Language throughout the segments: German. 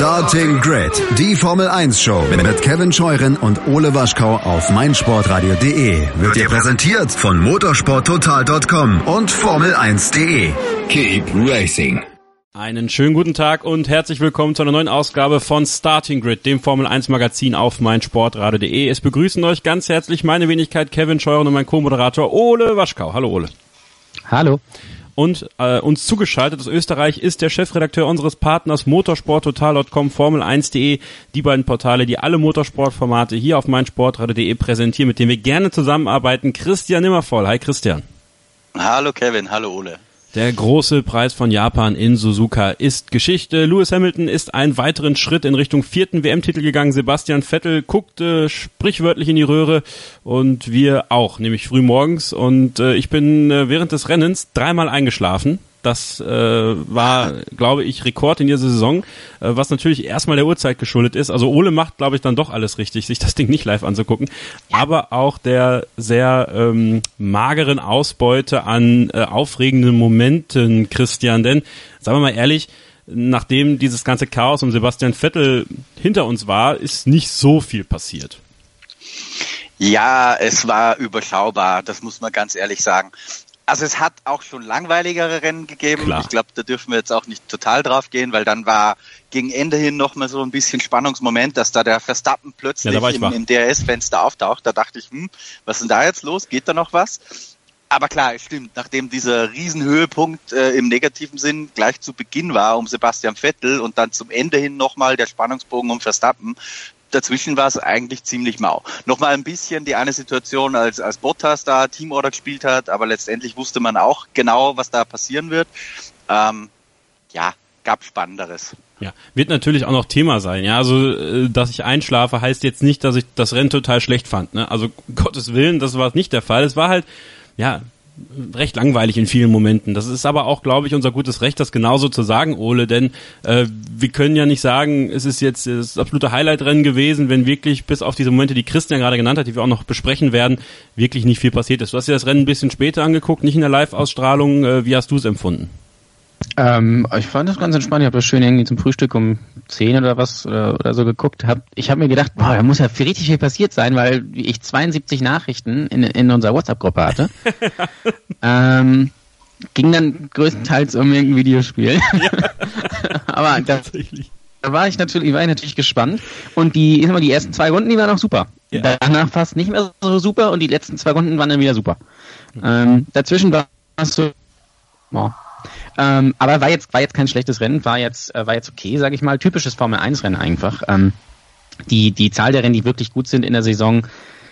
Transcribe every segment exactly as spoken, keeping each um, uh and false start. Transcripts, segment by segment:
Starting Grid, die Formel eins Show mit Kevin Scheuren und Ole Waschkau auf meinsportradio punkt de wird dir präsentiert von motorsport total punkt com und formel eins punkt de. Keep racing. Einen schönen guten Tag und herzlich willkommen zu einer neuen Ausgabe von Starting Grid, dem Formel eins Magazin auf meinsportradio punkt de. Es begrüßen euch ganz herzlich meine Wenigkeit Kevin Scheuren und mein Co-Moderator Ole Waschkau. Hallo Ole. Hallo. Und äh, uns zugeschaltet aus Österreich ist der Chefredakteur unseres Partners motorsport total punkt com, formel eins punkt de, die beiden Portale, die alle Motorsportformate hier auf meinsportradio punkt de präsentieren, mit denen wir gerne zusammenarbeiten. Christian Nimmervoll. Hi Christian. Hallo Kevin, hallo Ole. Der große Preis von Japan in Suzuka ist Geschichte. Lewis Hamilton ist einen weiteren Schritt in Richtung vierten W M-Titel gegangen. Sebastian Vettel guckte sprichwörtlich in die Röhre und wir auch, nämlich früh morgens. Und äh, ich bin äh, während des Rennens dreimal eingeschlafen. Das äh, war, glaube ich, Rekord in dieser Saison, äh, was natürlich erstmal der Uhrzeit geschuldet ist. Also Ole macht, glaube ich, dann doch alles richtig, sich das Ding nicht live anzugucken. Aber auch der sehr ähm, mageren Ausbeute an äh, aufregenden Momenten, Christian. Denn, sagen wir mal ehrlich, nachdem dieses ganze Chaos um Sebastian Vettel hinter uns war, ist nicht so viel passiert. Ja, es war überschaubar, das muss man ganz ehrlich sagen. Also es hat auch schon langweiligere Rennen gegeben. Klar. Ich glaube, da dürfen wir jetzt auch nicht total drauf gehen, weil dann war gegen Ende hin noch mal so ein bisschen Spannungsmoment, dass da der Verstappen plötzlich ja, im, im D R S-Fenster auftaucht. Da dachte ich, hm, was ist denn da jetzt los? Geht da noch was? Aber klar, es stimmt, nachdem dieser Riesenhöhepunkt äh, im negativen Sinn gleich zu Beginn war um Sebastian Vettel und dann zum Ende hin nochmal der Spannungsbogen um Verstappen, dazwischen war es eigentlich ziemlich mau. Nochmal ein bisschen die eine Situation, als als Bottas da Teamorder gespielt hat, aber letztendlich wusste man auch genau, was da passieren wird. Ähm, ja, gab Spannenderes. Ja, wird natürlich auch noch Thema sein. Ja, also dass ich einschlafe, heißt jetzt nicht, dass ich das Rennen total schlecht fand. Ne? Also Gottes Willen, das war nicht der Fall. Es war halt, ja, recht langweilig in vielen Momenten. Das ist aber auch, glaube ich, unser gutes Recht, das genauso zu sagen, Ole, denn äh, wir können ja nicht sagen, es ist jetzt das absolute Highlight-Rennen gewesen, wenn wirklich bis auf diese Momente, die Christian gerade genannt hat, die wir auch noch besprechen werden, wirklich nicht viel passiert ist. Du hast dir das Rennen ein bisschen später angeguckt, nicht in der Live-Ausstrahlung. Äh, wie hast du es empfunden? Ähm, ich fand das ganz entspannt. Ich habe das schön irgendwie zum Frühstück um zehn oder was oder, oder so geguckt. Hab, ich habe mir gedacht, boah, da muss ja viel, richtig viel passiert sein, weil ich zweiundsiebzig Nachrichten in, in unserer WhatsApp-Gruppe hatte. ähm, ging dann größtenteils um irgendein Videospiel. Ja. Aber da, da war ich natürlich, war ich natürlich gespannt. Und die, ich sag mal, die ersten zwei Runden, die waren auch super. Ja. Danach fast nicht mehr so super und die letzten zwei Runden waren dann wieder super. Ähm, dazwischen war es so, boah. Ähm, aber war jetzt war jetzt kein schlechtes Rennen, war jetzt äh, war jetzt okay, sage ich mal, typisches Formel eins Rennen einfach. Ähm, die die Zahl der Rennen, die wirklich gut sind in der Saison,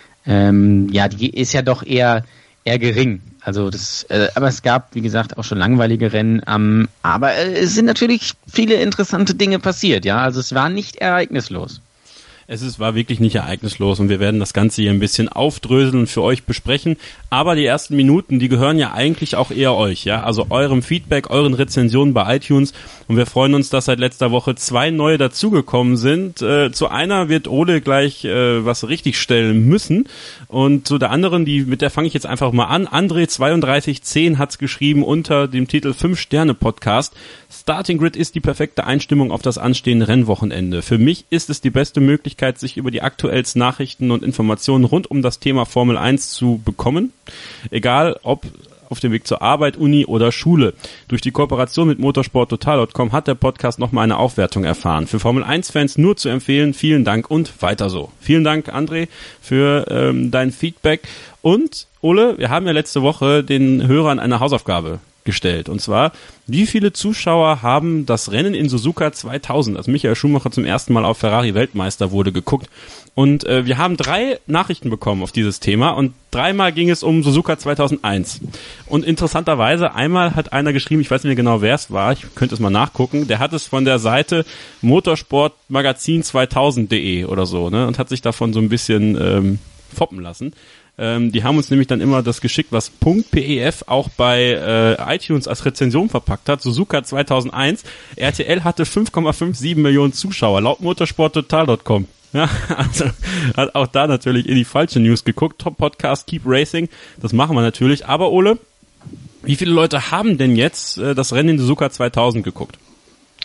ähm, ja, die ist ja doch eher eher gering. Also das, äh, aber es gab, wie gesagt, auch schon langweilige Rennen. Ähm, aber äh, es sind natürlich viele interessante Dinge passiert, ja. Also es war nicht ereignislos. Es ist, war wirklich nicht ereignislos und wir werden das Ganze hier ein bisschen aufdröseln und für euch besprechen. Aber die ersten Minuten, die gehören ja eigentlich auch eher euch, ja, also eurem Feedback, euren Rezensionen bei iTunes. Und wir freuen uns, dass seit letzter Woche zwei neue dazugekommen sind. Äh, zu einer wird Ole gleich äh, was richtigstellen müssen und zu der anderen, die mit der fange ich jetzt einfach mal an. André zweiunddreißig zehn hat's geschrieben unter dem Titel fünf Sterne Podcast. Starting Grid ist die perfekte Einstimmung auf das anstehende Rennwochenende. Für mich ist es die beste Möglichkeit, sich über die aktuellsten Nachrichten und Informationen rund um das Thema Formel eins zu bekommen. Egal ob auf dem Weg zur Arbeit, Uni oder Schule. Durch die Kooperation mit motorsport total punkt com hat der Podcast nochmal eine Aufwertung erfahren. Für Formel eins Fans nur zu empfehlen. Vielen Dank und weiter so. Vielen Dank, André, für ähm, dein Feedback. Und, Ole, wir haben ja letzte Woche den Hörern eine Hausaufgabe gestellt. Und zwar, wie viele Zuschauer haben das Rennen in Suzuka zweitausend, als Michael Schumacher zum ersten Mal auf Ferrari Weltmeister wurde, geguckt? Und äh, wir haben drei Nachrichten bekommen auf dieses Thema und dreimal ging es um Suzuka zweitausendeins. Und interessanterweise, einmal hat einer geschrieben, ich weiß nicht mehr genau, wer es war, ich könnte es mal nachgucken, der hat es von der Seite motorsportmagazin zweitausend punkt de oder so, ne, und hat sich davon so ein bisschen ähm, foppen lassen. Ähm, die haben uns nämlich dann immer das geschickt, was .pef auch bei äh, iTunes als Rezension verpackt hat. Suzuka zweitausendeins. R T L hatte fünf Komma siebenundfünfzig Millionen Zuschauer, laut motorsport total punkt com. Ja, also hat auch da natürlich in die falsche News geguckt. Top Podcast, Keep Racing. Das machen wir natürlich. Aber Ole, wie viele Leute haben denn jetzt äh, das Rennen in Suzuka zweitausend geguckt?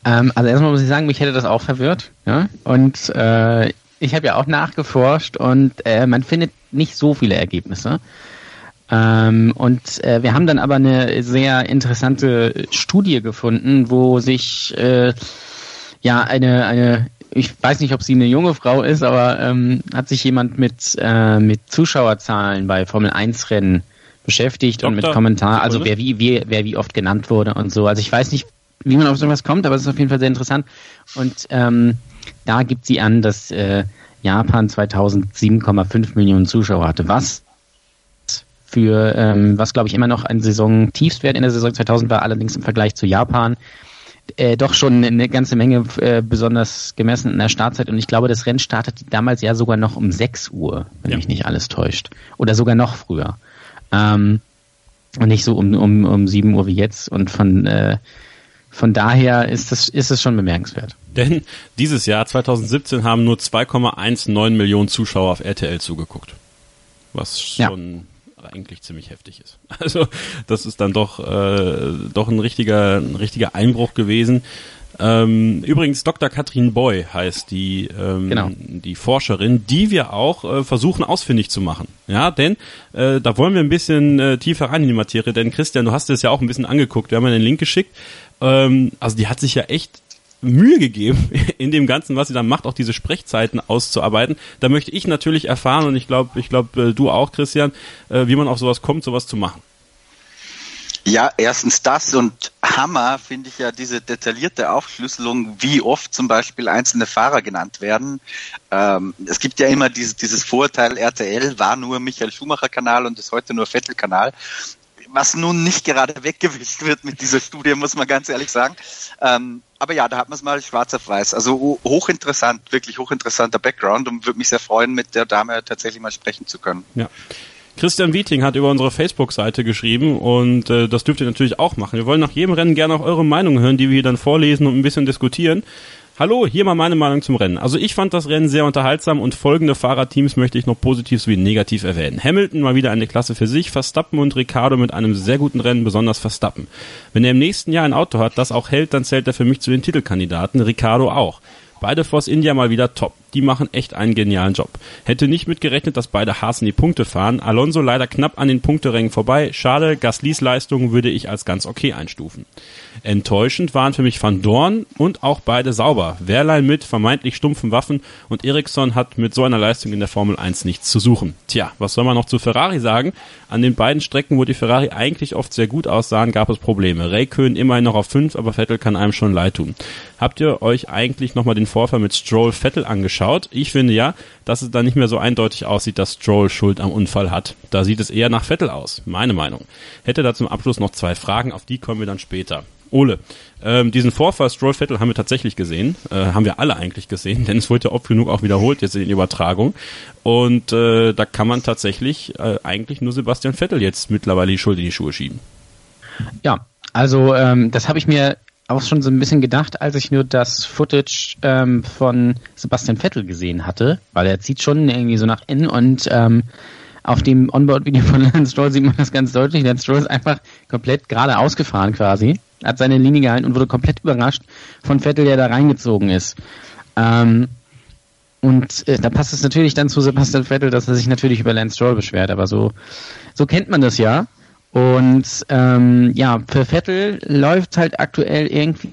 Ähm, also erstmal muss ich sagen, mich hätte das auch verwirrt. Ja? Und äh, ich habe ja auch nachgeforscht und äh, man findet nicht so viele Ergebnisse. Ähm, und äh, wir haben dann aber eine sehr interessante Studie gefunden, wo sich äh, ja eine eine ich weiß nicht, ob sie eine junge Frau ist, aber ähm, hat sich jemand mit äh, mit Zuschauerzahlen bei Formel eins Rennen beschäftigt. Doktor und mit Kommentaren, also wer wie, wie wer wie oft genannt wurde und so. Also ich weiß nicht, wie man auf sowas kommt, aber es ist auf jeden Fall sehr interessant. Und ähm, da gibt sie an, dass äh, Japan zweitausend sieben Komma fünf Millionen Zuschauer hatte. Was für ähm, was glaube ich immer noch ein Saison-Tiefstwert in der Saison zweitausend war, allerdings im Vergleich zu Japan Äh, doch schon eine ganze Menge, äh, besonders gemessen in der Startzeit. Und ich glaube, das Rennen startete damals ja sogar noch um sechs Uhr, wenn ja. mich nicht alles täuscht. Oder sogar noch früher. Ähm, und nicht so um, um, um sieben Uhr wie jetzt. Und von, äh, von daher ist das, ist es schon bemerkenswert. Denn dieses Jahr, zweitausendsiebzehn, haben nur zwei Komma neunzehn Millionen Zuschauer auf R T L zugeguckt. Was schon... Ja. eigentlich ziemlich heftig ist. Also das ist dann doch äh, doch ein richtiger ein richtiger Einbruch gewesen. Ähm, übrigens Doktor Katrin Boy heißt die ähm, genau. die Forscherin, die wir auch äh, versuchen ausfindig zu machen. Ja, denn äh, da wollen wir ein bisschen äh, tiefer rein in die Materie. Denn Christian, du hast es ja auch ein bisschen angeguckt. Wir haben ja den Link geschickt. Ähm, also die hat sich ja echt Mühe gegeben, in dem Ganzen, was sie dann macht, auch diese Sprechzeiten auszuarbeiten. Da möchte ich natürlich erfahren, und ich glaube, ich glaube, du auch, Christian, wie man auf sowas kommt, sowas zu machen. Ja, erstens das, und Hammer finde ich ja diese detaillierte Aufschlüsselung, wie oft zum Beispiel einzelne Fahrer genannt werden. Ähm, es gibt ja immer dieses, dieses Vorurteil, R T L war nur Michael Schumacher-Kanal und ist heute nur Vettel-Kanal. Was nun nicht gerade weggewischt wird mit dieser Studie, muss man ganz ehrlich sagen. Ähm, aber ja, da hat man es mal schwarz auf weiß. Also hochinteressant, wirklich hochinteressanter Background, und würde mich sehr freuen, mit der Dame tatsächlich mal sprechen zu können. Ja. Christian Wieting hat über unsere Facebook-Seite geschrieben, und äh, das dürft ihr natürlich auch machen. Wir wollen nach jedem Rennen gerne auch eure Meinung hören, die wir hier dann vorlesen und ein bisschen diskutieren. Hallo, hier mal meine Meinung zum Rennen. Also ich fand das Rennen sehr unterhaltsam, und folgende Fahrerteams möchte ich noch positiv sowie negativ erwähnen. Hamilton mal wieder eine Klasse für sich, Verstappen und Ricciardo mit einem sehr guten Rennen, besonders Verstappen. Wenn er im nächsten Jahr ein Auto hat, das auch hält, dann zählt er für mich zu den Titelkandidaten, Ricciardo auch. Beide Force India mal wieder top. Die machen echt einen genialen Job. Hätte nicht mitgerechnet, dass beide Haas in die Punkte fahren. Alonso leider knapp an den Punkterängen vorbei. Schade, Gaslys Leistung würde ich als ganz okay einstufen. Enttäuschend waren für mich Van Dorn und auch beide sauber. Wehrlein mit vermeintlich stumpfen Waffen, und Ericsson hat mit so einer Leistung in der Formel eins nichts zu suchen. Tja, was soll man noch zu Ferrari sagen? An den beiden Strecken, wo die Ferrari eigentlich oft sehr gut aussahen, gab es Probleme. Räikkönen immerhin noch auf fünf, aber Vettel kann einem schon leid tun. Habt ihr euch eigentlich nochmal den Vorfall mit Stroll-Vettel angeschaut? Ich finde ja, dass es da nicht mehr so eindeutig aussieht, dass Stroll Schuld am Unfall hat. Da sieht es eher nach Vettel aus, meine Meinung. Hätte da zum Abschluss noch zwei Fragen, auf die kommen wir dann später. Ole, ähm, diesen Vorfall Stroll-Vettel haben wir tatsächlich gesehen, äh, haben wir alle eigentlich gesehen, denn es wurde ja oft genug auch wiederholt jetzt in den Übertragungen, und äh, da kann man tatsächlich äh, eigentlich nur Sebastian Vettel jetzt mittlerweile die Schuld in die Schuhe schieben. Ja, also ähm, das habe ich mir auch schon so ein bisschen gedacht, als ich nur das Footage ähm, von Sebastian Vettel gesehen hatte, weil er zieht schon irgendwie so nach innen, und ähm, auf dem Onboard-Video von Lance Stroll sieht man das ganz deutlich. Lance Stroll ist einfach komplett geradeaus gefahren quasi, hat seine Linie gehalten und wurde komplett überrascht von Vettel, der da reingezogen ist. Ähm, und äh, da passt es natürlich dann zu Sebastian Vettel, dass er sich natürlich über Lance Stroll beschwert, aber so, so kennt man das ja. Und ähm, ja, für Vettel läuft halt aktuell irgendwie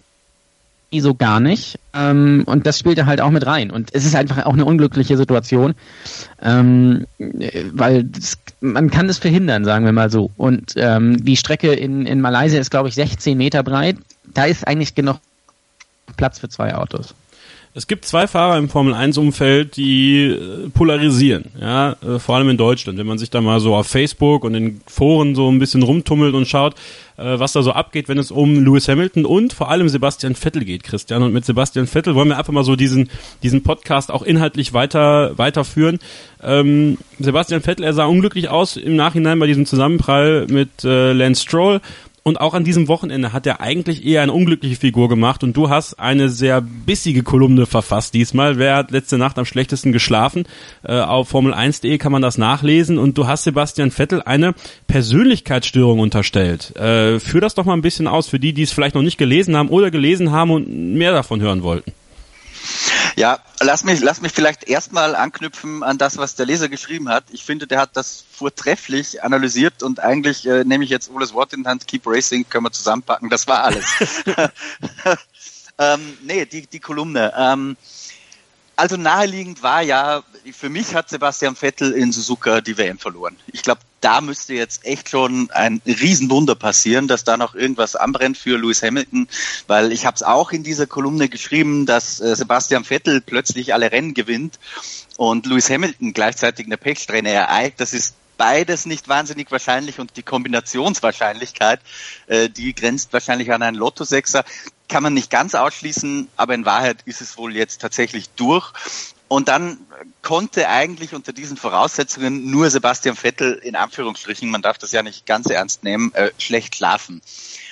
so gar nicht. Ähm, und das spielt er halt auch mit rein. Und es ist einfach auch eine unglückliche Situation, ähm, weil das, man kann das verhindern, sagen wir mal so. Und ähm, die Strecke in, in Malaysia ist, glaube ich, sechzehn Meter breit. Da ist eigentlich genug Platz für zwei Autos. Es gibt zwei Fahrer im Formel eins Umfeld, die polarisieren, ja, vor allem in Deutschland. Wenn man sich da mal so auf Facebook und in Foren so ein bisschen rumtummelt und schaut, was da so abgeht, wenn es um Lewis Hamilton und vor allem Sebastian Vettel geht, Christian. Und mit Sebastian Vettel wollen wir einfach mal so diesen diesen Podcast auch inhaltlich weiter weiterführen. Ähm, Sebastian Vettel, er sah unglücklich aus im Nachhinein bei diesem Zusammenprall mit äh, Lance Stroll. Und auch an diesem Wochenende hat er eigentlich eher eine unglückliche Figur gemacht und du hast eine sehr bissige Kolumne verfasst diesmal. Wer hat letzte Nacht am schlechtesten geschlafen? Äh, auf Formel eins punkt de kann man das nachlesen und du hast Sebastian Vettel eine Persönlichkeitsstörung unterstellt. Äh, führ das doch mal ein bisschen aus für die, die es vielleicht noch nicht gelesen haben oder gelesen haben und mehr davon hören wollten. Ja, lass mich, lass mich vielleicht erstmal anknüpfen an das, was der Leser geschrieben hat. Ich finde, der hat das vortrefflich analysiert und eigentlich äh, nehme ich jetzt Oles Wort in die Hand, Keep Racing, können wir zusammenpacken, das war alles. ähm, nee, die, die Kolumne. Ähm, also naheliegend war ja, für mich hat Sebastian Vettel in Suzuka die W M verloren. Ich glaube, da müsste jetzt echt schon ein Riesenwunder passieren, dass da noch irgendwas anbrennt für Lewis Hamilton, weil ich habe es auch in dieser Kolumne geschrieben, dass äh, Sebastian Vettel plötzlich alle Rennen gewinnt und Lewis Hamilton gleichzeitig eine Pechsträhne ereilt. Das ist beides nicht wahnsinnig wahrscheinlich und die Kombinationswahrscheinlichkeit, äh, die grenzt wahrscheinlich an einen Lottosechser, kann man nicht ganz ausschließen, aber in Wahrheit ist es wohl jetzt tatsächlich durch. Und dann konnte eigentlich unter diesen Voraussetzungen nur Sebastian Vettel, in Anführungsstrichen, man darf das ja nicht ganz ernst nehmen, äh, schlecht schlafen.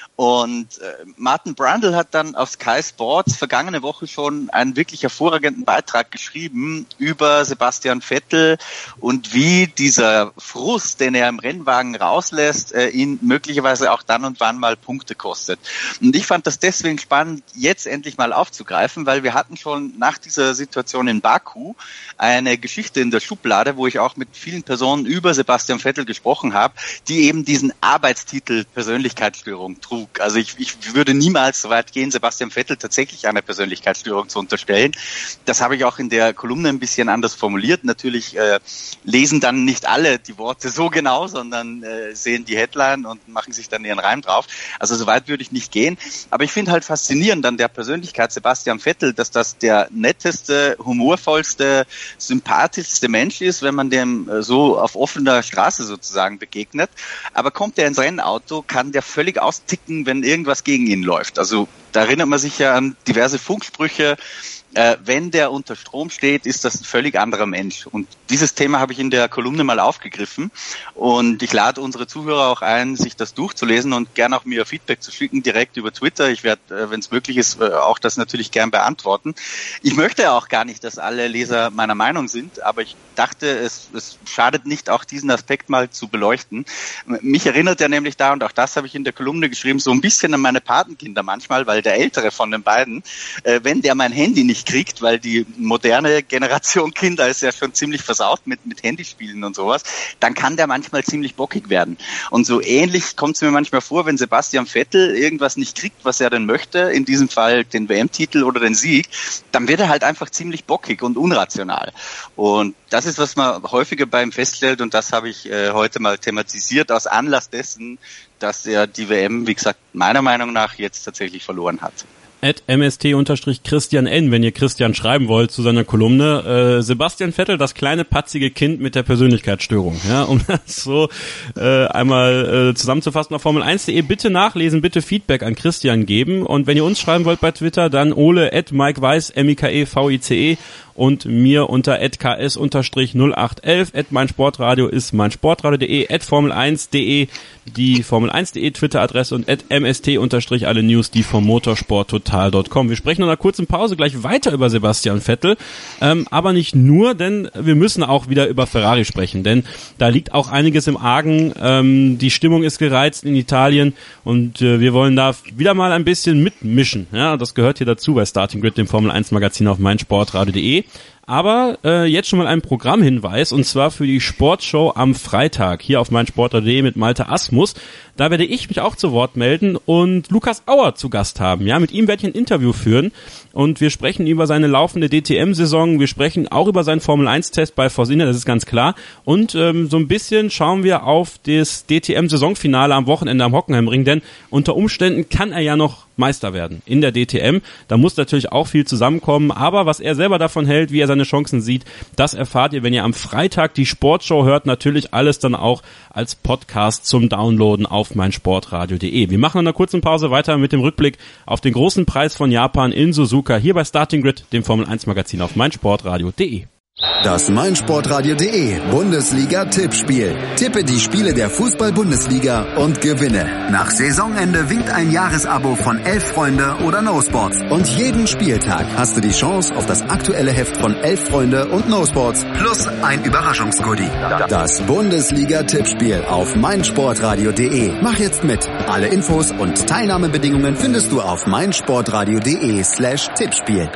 Und äh, Martin Brundle hat dann auf Sky Sports vergangene Woche schon einen wirklich hervorragenden Beitrag geschrieben über Sebastian Vettel und wie dieser Frust, den er im Rennwagen rauslässt, äh, ihn möglicherweise auch dann und wann mal Punkte kostet. Und ich fand das deswegen spannend, jetzt endlich mal aufzugreifen, weil wir hatten schon nach dieser Situation in Baku eine Geschichte in der Schublade, wo ich auch mit vielen Personen über Sebastian Vettel gesprochen habe, die eben diesen Arbeitstitel Persönlichkeitsstörung trug. Also ich, ich würde niemals so weit gehen, Sebastian Vettel tatsächlich eine Persönlichkeitsstörung zu unterstellen. Das habe ich auch in der Kolumne ein bisschen anders formuliert. Natürlich äh, lesen dann nicht alle die Worte so genau, sondern äh, sehen die Headline und machen sich dann ihren Reim drauf. Also so weit würde ich nicht gehen. Aber ich finde halt faszinierend an der Persönlichkeit Sebastian Vettel, dass das der netteste, humorvollste, sympathischste Mensch ist, wenn man dem äh, so auf offener Straße sozusagen begegnet. Aber kommt er ins Rennauto, kann der völlig austicken, wenn irgendwas gegen ihn läuft. Also da erinnert man sich ja an diverse Funksprüche. Äh, wenn der unter Strom steht, ist das ein völlig anderer Mensch. Und dieses Thema habe ich in der Kolumne mal aufgegriffen. Und ich lade unsere Zuhörer auch ein, sich das durchzulesen und gerne auch mir Feedback zu schicken, direkt über Twitter. Ich werde, äh, wenn es möglich ist, äh, auch das natürlich gern beantworten. Ich möchte ja auch gar nicht, dass alle Leser meiner Meinung sind, aber ich dachte, es, es schadet nicht, auch diesen Aspekt mal zu beleuchten. Mich erinnert er nämlich da, und auch das habe ich in der Kolumne geschrieben, so ein bisschen an meine Patenkinder manchmal, weil der ältere von den beiden, äh, wenn der mein Handy nicht kriegt, weil die moderne Generation Kinder ist ja schon ziemlich versaut mit, mit Handyspielen und sowas, dann kann der manchmal ziemlich bockig werden. Und so ähnlich kommt es mir manchmal vor, wenn Sebastian Vettel irgendwas nicht kriegt, was er denn möchte, in diesem Fall den W M-Titel oder den Sieg, dann wird er halt einfach ziemlich bockig und unrational. Und das ist, was man häufiger bei ihm feststellt, und das habe ich äh, heute mal thematisiert, aus Anlass dessen, dass er die W M, wie gesagt, meiner Meinung nach jetzt tatsächlich verloren hat. at M S T-Christian N, wenn ihr Christian schreiben wollt zu seiner Kolumne. Äh, Sebastian Vettel, das kleine patzige Kind mit der Persönlichkeitsstörung. Ja, um das so äh, einmal äh, zusammenzufassen auf Formel eins punkt de. Bitte nachlesen, bitte Feedback an Christian geben. Und wenn ihr uns schreiben wollt bei Twitter, dann Ole at Mike Weiß, M I K E V I C E und mir unter at K S null acht eins elf, at meinsportradio ist meinsportradio.de, at Formel eins punkt de die Formel eins punkt de Twitter-Adresse und at M S T alle News, die vom motorsporttotal punkt com. Wir sprechen nach einer kurzen Pause gleich weiter über Sebastian Vettel, ähm, aber nicht nur, denn wir müssen auch wieder über Ferrari sprechen, denn da liegt auch einiges im Argen. Ähm, die Stimmung ist gereizt in Italien und äh, wir wollen da wieder mal ein bisschen mitmischen. Ja, das gehört hier dazu bei Starting Grid, dem Formel eins Magazin auf meinsportradio.de. Aber äh, jetzt schon mal ein Programmhinweis, und zwar für die Sportshow am Freitag hier auf meinsportradio punkt de mit Malte Asmus. Da werde ich mich auch zu Wort melden und Lukas Auer zu Gast haben. Ja, mit ihm werde ich ein Interview führen und wir sprechen über seine laufende D T M-Saison. Wir sprechen auch über seinen Formel eins Test bei Force India, das ist ganz klar. Und ähm, so ein bisschen schauen wir auf das D T M-Saisonfinale am Wochenende am Hockenheimring, denn unter Umständen kann er ja noch Meister werden in der D T M. Da muss natürlich auch viel zusammenkommen, aber was er selber davon hält, wie er seine Chancen sieht, das erfahrt ihr, wenn ihr am Freitag die Sportshow hört. Natürlich alles dann auch als Podcast zum Downloaden auf meinsportradio punkt de. Wir machen in einer kurzen Pause weiter mit dem Rückblick auf den großen Preis von Japan in Suzuka hier bei Starting Grid, dem Formel eins Magazin auf meinsportradio punkt de. Das meinsportradio.de Bundesliga-Tippspiel. Tippe die Spiele der Fußball-Bundesliga und gewinne. Nach Saisonende winkt ein Jahresabo von Elf Freunde oder No Sports. Und jeden Spieltag hast du die Chance auf das aktuelle Heft von Elf Freunde und No Sports plus ein Überraschungsgoodie. Das Bundesliga-Tippspiel auf meinsportradio.de. Mach jetzt mit. Alle Infos und Teilnahmebedingungen findest du auf meinsportradio.de slash Tippspiel.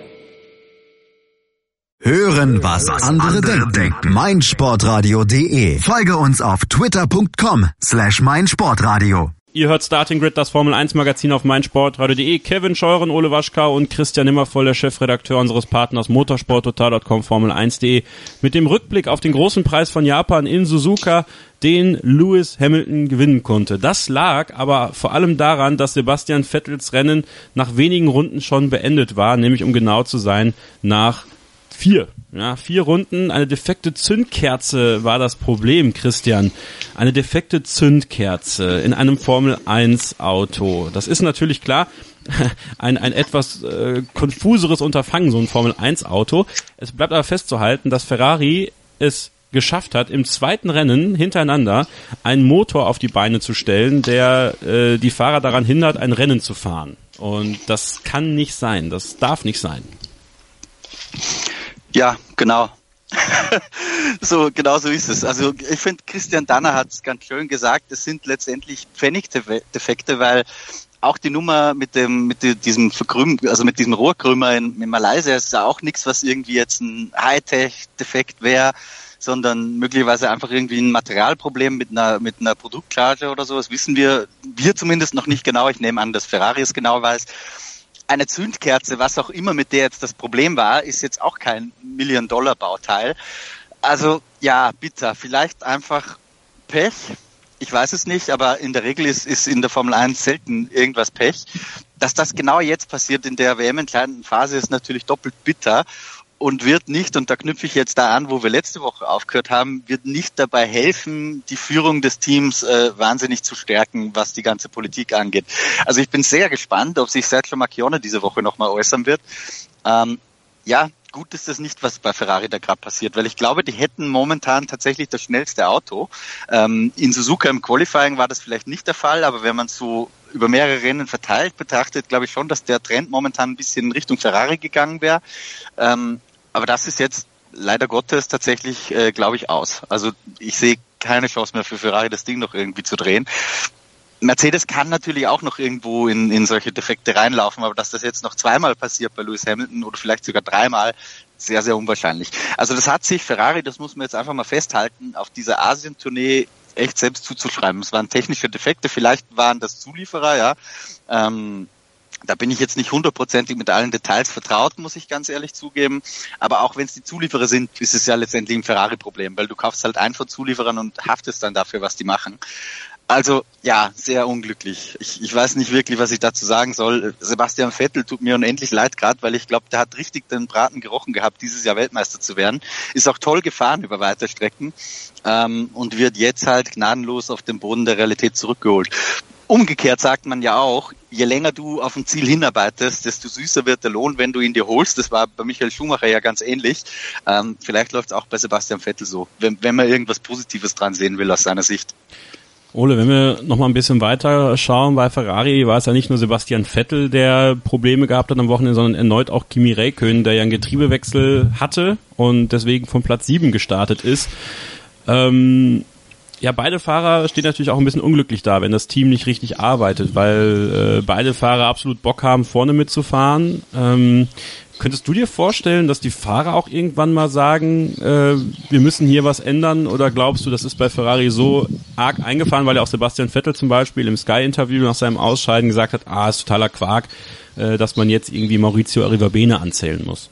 Hören, was andere denken. meinsportradio.de. Folge uns auf twitter.com slash meinsportradio. Ihr hört Starting Grid, das Formel eins Magazin auf meinsportradio.de. Kevin Scheuren, Ole Waschkau und Christian Nimmervoll, der Chefredakteur unseres Partners motorsporttotal punkt com, Formel eins punkt de, mit dem Rückblick auf den großen Preis von Japan in Suzuka, den Lewis Hamilton gewinnen konnte. Das lag aber vor allem daran, dass Sebastian Vettels Rennen nach wenigen Runden schon beendet war, nämlich um genau zu sein, nach Vier, ja, vier Runden, eine defekte Zündkerze war das Problem, Christian. Eine defekte Zündkerze in einem Formel eins Auto. Das ist natürlich klar ein, ein etwas äh, konfuseres Unterfangen, so ein Formel eins Auto. Es bleibt aber festzuhalten, dass Ferrari es geschafft hat, im zweiten Rennen hintereinander einen Motor auf die Beine zu stellen, der äh, die Fahrer daran hindert, ein Rennen zu fahren. Und das kann nicht sein, das darf nicht sein. Ja, genau. so, genau so ist es. Also ich finde, Christian Danner hat es ganz schön gesagt, es sind letztendlich Pfennigdefekte, weil auch die Nummer mit dem, mit diesem Verkrüm, also mit diesem Rohrkrümmer in, in Malaysia ist ja auch nichts, was irgendwie jetzt ein Hightech-Defekt wäre, sondern möglicherweise einfach irgendwie ein Materialproblem mit einer, mit einer Produktcharge oder so. Das wissen wir, wir zumindest noch nicht genau. Ich nehme an, dass Ferrari es genau weiß. Eine Zündkerze, was auch immer mit der jetzt das Problem war, ist jetzt auch kein Million-Dollar-Bauteil. Also ja, bitter. Vielleicht einfach Pech. Ich weiß es nicht, aber in der Regel ist, ist in der Formel eins selten irgendwas Pech. Dass das genau jetzt passiert in der W M-entscheidenden Phase, ist natürlich doppelt bitter. Und wird nicht, und da knüpfe ich jetzt da an, wo wir letzte Woche aufgehört haben, wird nicht dabei helfen, die Führung des Teams äh, wahnsinnig zu stärken, was die ganze Politik angeht. Also ich bin sehr gespannt, ob sich Sergio Marchionne diese Woche nochmal äußern wird. Ähm, ja, gut ist das nicht, was bei Ferrari da gerade passiert, weil ich glaube, die hätten momentan tatsächlich das schnellste Auto. Ähm, in Suzuka im Qualifying war das vielleicht nicht der Fall, aber wenn man so über mehrere Rennen verteilt betrachtet, glaube ich schon, dass der Trend momentan ein bisschen in Richtung Ferrari gegangen wäre. Ähm, Aber das ist jetzt leider Gottes tatsächlich, äh, glaube ich, aus. Also ich sehe keine Chance mehr für Ferrari, das Ding noch irgendwie zu drehen. Mercedes kann natürlich auch noch irgendwo in, in solche Defekte reinlaufen, aber dass das jetzt noch zweimal passiert bei Lewis Hamilton oder vielleicht sogar dreimal, sehr, sehr unwahrscheinlich. Also das hat sich Ferrari, das muss man jetzt einfach mal festhalten, auf dieser Asien-Tournee echt selbst zuzuschreiben. Es waren technische Defekte, vielleicht waren das Zulieferer, ja. Ähm, Da bin ich jetzt nicht hundertprozentig mit allen Details vertraut, muss ich ganz ehrlich zugeben. Aber auch wenn es die Zulieferer sind, ist es ja letztendlich ein Ferrari-Problem, weil du kaufst halt ein von Zulieferern und haftest dann dafür, was die machen. Also ja, sehr unglücklich. Ich, ich weiß nicht wirklich, was ich dazu sagen soll. Sebastian Vettel tut mir unendlich leid gerade, weil ich glaube, der hat richtig den Braten gerochen gehabt, dieses Jahr Weltmeister zu werden. Ist auch toll gefahren über weite Strecken ähm, und wird jetzt halt gnadenlos auf den Boden der Realität zurückgeholt. Umgekehrt sagt man ja auch, je länger du auf ein Ziel hinarbeitest, desto süßer wird der Lohn, wenn du ihn dir holst. Das war bei Michael Schumacher ja ganz ähnlich. Ähm, vielleicht läuft es auch bei Sebastian Vettel so, wenn, wenn man irgendwas Positives dran sehen will aus seiner Sicht. Ole, wenn wir noch mal ein bisschen weiter schauen, bei Ferrari war es ja nicht nur Sebastian Vettel, der Probleme gehabt hat am Wochenende, sondern erneut auch Kimi Räikkönen, der ja einen Getriebewechsel hatte und deswegen von Platz sieben gestartet ist. Ähm, Ja, beide Fahrer stehen natürlich auch ein bisschen unglücklich da, wenn das Team nicht richtig arbeitet, weil äh, beide Fahrer absolut Bock haben, vorne mitzufahren. Ähm, könntest du dir vorstellen, dass die Fahrer auch irgendwann mal sagen, äh, wir müssen hier was ändern, oder glaubst du, das ist bei Ferrari so arg eingefahren, weil ja auch Sebastian Vettel zum Beispiel im Sky-Interview nach seinem Ausscheiden gesagt hat, ah, ist totaler Quark, äh, dass man jetzt irgendwie Maurizio Arrivabene anzählen muss?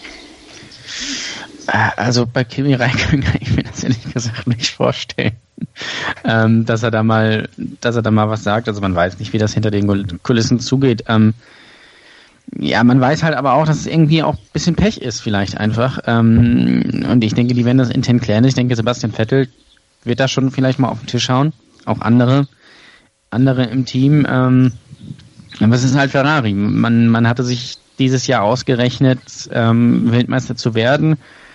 Also bei Kimi Räikkönen kann ich mir das ehrlich gesagt nicht vorstellen, ähm, dass er da mal, dass er da mal was sagt. Also man weiß nicht, wie das hinter den Kulissen zugeht. Ähm, ja, man weiß halt aber auch, dass es irgendwie auch ein bisschen Pech ist, vielleicht einfach. Ähm, und ich denke, die werden das intern klären. Ich denke, Sebastian Vettel wird da schon vielleicht mal auf den Tisch hauen. Auch andere, andere im Team. Ähm, aber es ist halt Ferrari. Man, man hatte sich dieses Jahr ausgerechnet, ähm, Weltmeister zu werden.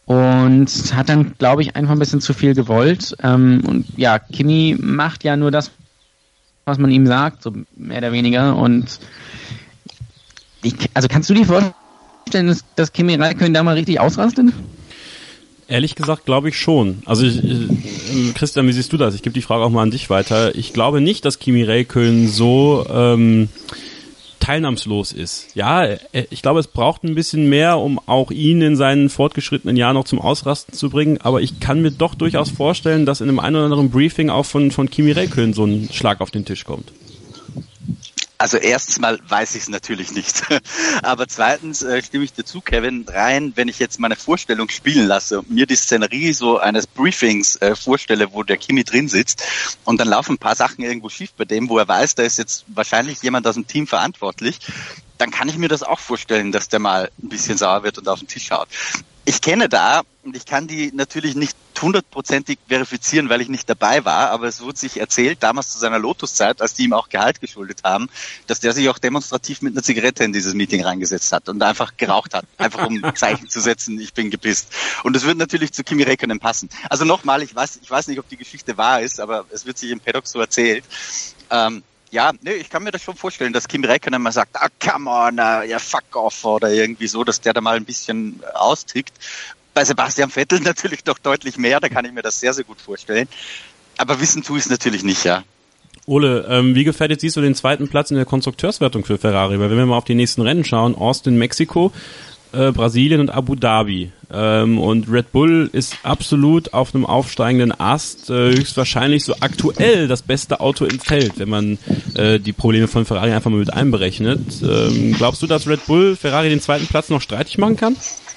und hat dann, glaube ich, einfach ein bisschen zu viel gewollt. Ähm, und ja, Kimi macht ja nur das, was man ihm sagt, so mehr oder weniger. Und ich, also kannst du dir vorstellen, dass, dass Kimi Räikkönen da mal richtig ausrastet? Ehrlich gesagt glaube ich schon. Also ich, ich, Christian, wie siehst du das? Ich gebe die Frage auch mal an dich weiter. Ich glaube nicht, dass Kimi Räikkönen so ähm, teilnahmslos ist. Ja, ich glaube, es braucht ein bisschen mehr, um auch ihn in seinen fortgeschrittenen Jahren noch zum Ausrasten zu bringen. Aber ich kann mir doch durchaus vorstellen, dass in einem einen oder anderen Briefing auch von, von Kimi Räikkönen so ein Schlag auf den Tisch kommt. Also erstens mal weiß ich es natürlich nicht. Aber zweitens äh, stimme ich dir zu, Kevin, rein, wenn ich jetzt meine Vorstellung spielen lasse und mir die Szenerie so eines Briefings äh, vorstelle, wo der Kimi drin sitzt und dann laufen ein paar Sachen irgendwo schief bei dem, wo er weiß, da ist jetzt wahrscheinlich jemand aus dem Team verantwortlich, dann kann ich mir das auch vorstellen, dass der mal ein bisschen sauer wird und auf den Tisch schaut. Ich kenne da, und ich kann die natürlich nicht hundertprozentig verifizieren, weil ich nicht dabei war, aber es wurde sich erzählt, damals zu seiner Lotus-Zeit, als die ihm auch Gehalt geschuldet haben, dass der sich auch demonstrativ mit einer Zigarette in dieses Meeting reingesetzt hat und einfach geraucht hat, einfach um ein Zeichen zu setzen, ich bin gepisst. Und das wird natürlich zu Kimi Räikkönen passen. Also nochmal, ich weiß, ich weiß nicht, ob die Geschichte wahr ist, aber es wird sich im Paddock so erzählt. Ähm, Ja, nee, ich kann mir das schon vorstellen, dass Kimi Räikkönen mal sagt, ah, come on, uh, ja, fuck off oder irgendwie so, dass der da mal ein bisschen austickt. Bei Sebastian Vettel natürlich doch deutlich mehr, da kann ich mir das sehr, sehr gut vorstellen. Aber wissen tue ich es natürlich nicht, ja. Ole, ähm, wie gefährdet siehst du den zweiten Platz in der Konstrukteurswertung für Ferrari? Weil wenn wir mal auf die nächsten Rennen schauen, Austin, Mexiko, äh, Brasilien und Abu Dhabi. Ähm, und Red Bull ist absolut auf einem aufsteigenden Ast, äh, höchstwahrscheinlich so aktuell das beste Auto im Feld, wenn man äh, die Probleme von Ferrari einfach mal mit einberechnet. Ähm, glaubst du, dass Red Bull Ferrari den zweiten Platz noch streitig machen kann?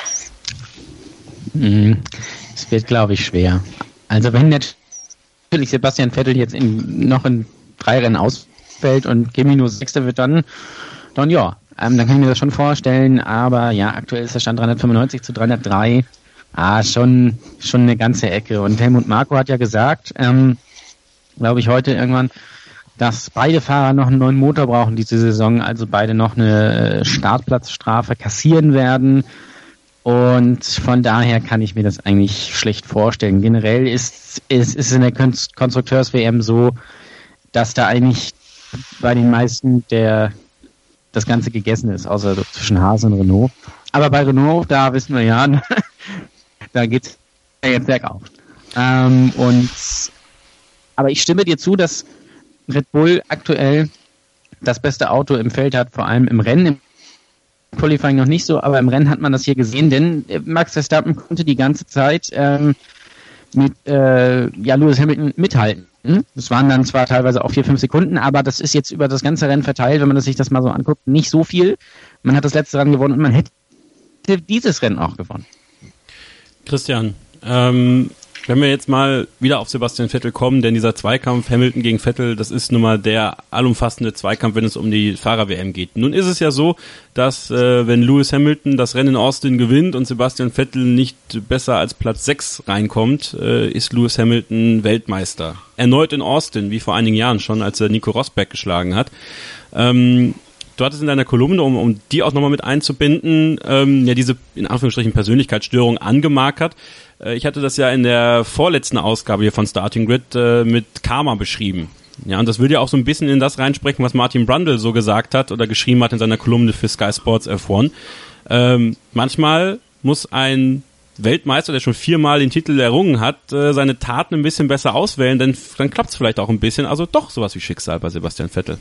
Es wird, glaube ich, schwer. Also wenn natürlich Sebastian Vettel jetzt in, noch in drei Rennen ausfällt und Kimi nur Sechster wird, dann, dann ja, ähm, dann kann ich mir das schon vorstellen. Aber ja, aktuell ist der Stand dreihundertfünfundneunzig zu dreihundertdrei. Ah, schon, schon eine ganze Ecke. Und Helmut Marko hat ja gesagt, ähm, glaube ich, heute irgendwann, dass beide Fahrer noch einen neuen Motor brauchen diese Saison, also beide noch eine Startplatzstrafe kassieren werden. Und von daher kann ich mir das eigentlich schlecht vorstellen. Generell ist es ist in der Konstrukteurs-W M so, dass da eigentlich bei den meisten der das Ganze gegessen ist, außer zwischen Haas und Renault. Aber bei Renault, da wissen wir ja, da geht's ja jetzt bergauf. Ähm, und aber ich stimme dir zu, dass Red Bull aktuell das beste Auto im Feld hat, vor allem im Rennen. Im Qualifying noch nicht so, aber im Rennen hat man das hier gesehen, denn Max Verstappen konnte die ganze Zeit ähm, mit äh, ja, Lewis Hamilton mithalten. Das waren dann zwar teilweise auch vier, fünf Sekunden, aber das ist jetzt über das ganze Rennen verteilt, wenn man das sich das mal so anguckt, nicht so viel. Man hat das letzte Rennen gewonnen und man hätte dieses Rennen auch gewonnen. Christian, ähm, wenn wir jetzt mal wieder auf Sebastian Vettel kommen, denn dieser Zweikampf Hamilton gegen Vettel, das ist nun mal der allumfassende Zweikampf, wenn es um die Fahrer-W M geht. Nun ist es ja so, dass äh, wenn Lewis Hamilton das Rennen in Austin gewinnt und Sebastian Vettel nicht besser als Platz sechs reinkommt, äh, ist Lewis Hamilton Weltmeister. Erneut in Austin, wie vor einigen Jahren schon, als er Nico Rosberg geschlagen hat. Ähm, Du hattest in deiner Kolumne, um, um die auch nochmal mit einzubinden, ähm, ja diese in Anführungsstrichen Persönlichkeitsstörung angemarkert. Äh, ich hatte das ja in der vorletzten Ausgabe hier von Starting Grid äh, mit Karma beschrieben. Ja, und das würde ja auch so ein bisschen in das reinsprechen, was Martin Brundle so gesagt hat oder geschrieben hat in seiner Kolumne für Sky Sports F eins. Ähm, manchmal muss ein Weltmeister, der schon viermal den Titel errungen hat, äh, seine Taten ein bisschen besser auswählen, denn dann klappt es vielleicht auch ein bisschen. Also doch sowas wie Schicksal bei Sebastian Vettel.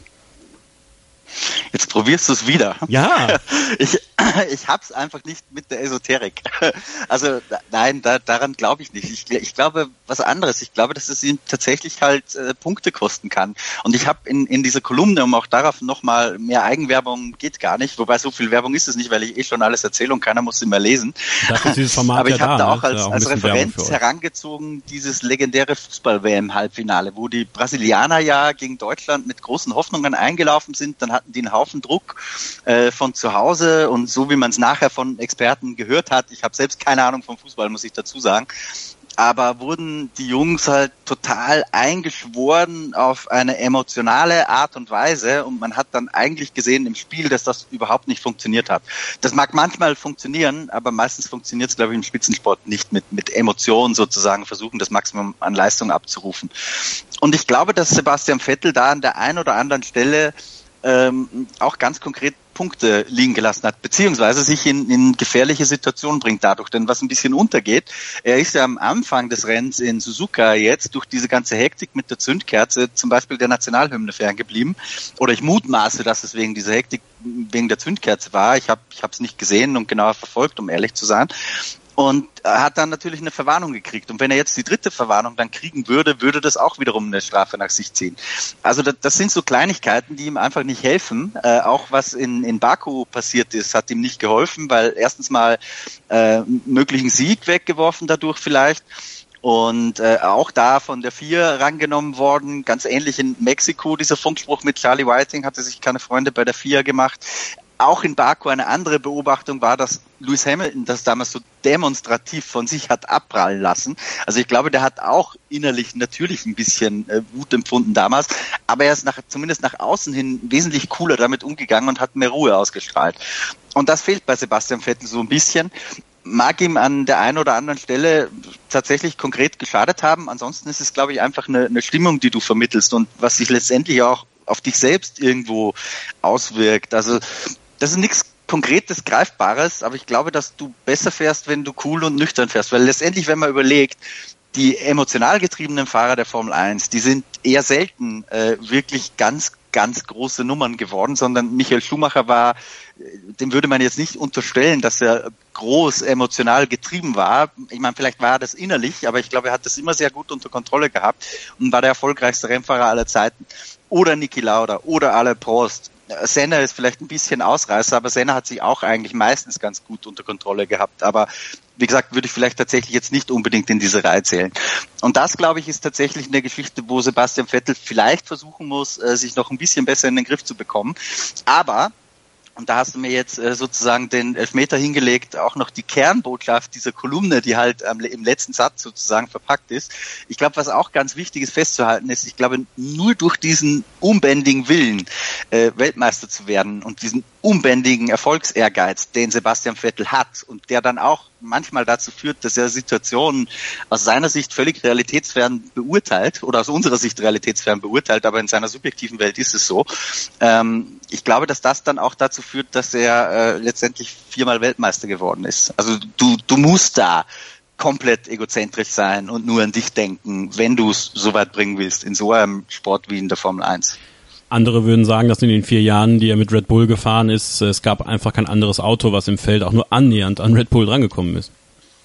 Jetzt probierst du es wieder. Ja. Ich, ich hab's einfach nicht mit der Esoterik. Also nein, da, daran glaube ich nicht. Ich, ich glaube was anderes. Ich glaube, dass es ihm tatsächlich halt äh, Punkte kosten kann. Und ich habe in, in dieser Kolumne, um auch darauf nochmal mehr Eigenwerbung geht gar nicht, wobei so viel Werbung ist es nicht, weil ich eh schon alles erzähle und keiner muss immer lesen. Dafür ist dieses Format Aber ich ja habe da, da auch ne? als, auch als Referenz herangezogen dieses legendäre Fußball-W M-Halbfinale, wo die Brasilianer ja gegen Deutschland mit großen Hoffnungen eingelaufen sind. Dann hatten die einen Haufen Druck äh, von zu Hause und so wie man es nachher von Experten gehört hat, ich habe selbst keine Ahnung vom Fußball, muss ich dazu sagen, aber wurden die Jungs halt total eingeschworen auf eine emotionale Art und Weise und man hat dann eigentlich gesehen im Spiel, dass das überhaupt nicht funktioniert hat. Das mag manchmal funktionieren, aber meistens funktioniert es, glaube ich, im Spitzensport nicht mit, mit Emotionen sozusagen versuchen, das Maximum an Leistung abzurufen. Und ich glaube, dass Sebastian Vettel da an der einen oder anderen Stelle ähm, auch ganz konkret Punkte liegen gelassen hat, beziehungsweise sich in, in gefährliche Situationen bringt dadurch. Denn was ein bisschen untergeht, er ist ja am Anfang des Rennens in Suzuka jetzt durch diese ganze Hektik mit der Zündkerze zum Beispiel der Nationalhymne ferngeblieben. Oder ich mutmaße, dass es wegen dieser Hektik, wegen der Zündkerze war. Ich habe ich habe es nicht gesehen und genauer verfolgt, um ehrlich zu sein. Und er hat dann natürlich eine Verwarnung gekriegt. Und wenn er jetzt die dritte Verwarnung dann kriegen würde, würde das auch wiederum eine Strafe nach sich ziehen. Also das, das sind so Kleinigkeiten, die ihm einfach nicht helfen. Äh, auch was in, in Baku passiert ist, hat ihm nicht geholfen, weil erstens mal äh, möglichen Sieg weggeworfen dadurch vielleicht. Und äh, auch da von der vier rangenommen worden, ganz ähnlich in Mexiko, dieser Funkspruch mit Charlie Whiting, hatte sich keine Freunde bei der vier gemacht. Auch in Baku eine andere Beobachtung war, dass Lewis Hamilton das damals so demonstrativ von sich hat abprallen lassen. Also ich glaube, der hat auch innerlich natürlich ein bisschen äh, Wut empfunden damals, aber er ist nach, zumindest nach außen hin wesentlich cooler damit umgegangen und hat mehr Ruhe ausgestrahlt. Und das fehlt bei Sebastian Vettel so ein bisschen. Mag ihm an der einen oder anderen Stelle tatsächlich konkret geschadet haben. Ansonsten ist es, glaube ich, einfach eine, eine Stimmung, die du vermittelst und was sich letztendlich auch auf dich selbst irgendwo auswirkt. Also das ist nichts Konkretes, Greifbares, aber ich glaube, dass du besser fährst, wenn du cool und nüchtern fährst, weil letztendlich, wenn man überlegt, die emotional getriebenen Fahrer der Formel eins, die sind eher selten äh, wirklich ganz, ganz große Nummern geworden, sondern Michael Schumacher war, dem würde man jetzt nicht unterstellen, dass er groß emotional getrieben war. Ich meine, vielleicht war er das innerlich, aber ich glaube, er hat das immer sehr gut unter Kontrolle gehabt und war der erfolgreichste Rennfahrer aller Zeiten. Oder Niki Lauda oder Alain Prost. Senna ist vielleicht ein bisschen Ausreißer, aber Senna hat sich auch eigentlich meistens ganz gut unter Kontrolle gehabt. Aber wie gesagt, würde ich vielleicht tatsächlich jetzt nicht unbedingt in diese Reihe zählen. Und das, glaube ich, ist tatsächlich eine Geschichte, wo Sebastian Vettel vielleicht versuchen muss, sich noch ein bisschen besser in den Griff zu bekommen. Aber, und da hast du mir jetzt sozusagen den Elfmeter hingelegt, auch noch die Kernbotschaft dieser Kolumne, die halt im letzten Satz sozusagen verpackt ist. Ich glaube, was auch ganz wichtig ist festzuhalten ist, ich glaube, nur durch diesen unbändigen Willen, äh, Weltmeister zu werden und diesen unbändigen Erfolgsehrgeiz, den Sebastian Vettel hat und der dann auch manchmal dazu führt, dass er Situationen aus seiner Sicht völlig realitätsfern beurteilt oder aus unserer Sicht realitätsfern beurteilt, aber in seiner subjektiven Welt ist es so. Ähm, ich glaube, dass das dann auch dazu führt, dass er äh, letztendlich viermal Weltmeister geworden ist. Also du, du musst da komplett egozentrisch sein und nur an dich denken, wenn du es so weit bringen willst in so einem Sport wie in der Formel eins. Andere würden sagen, dass in den vier Jahren, die er mit Red Bull gefahren ist, es gab einfach kein anderes Auto, was im Feld auch nur annähernd an Red Bull drangekommen ist.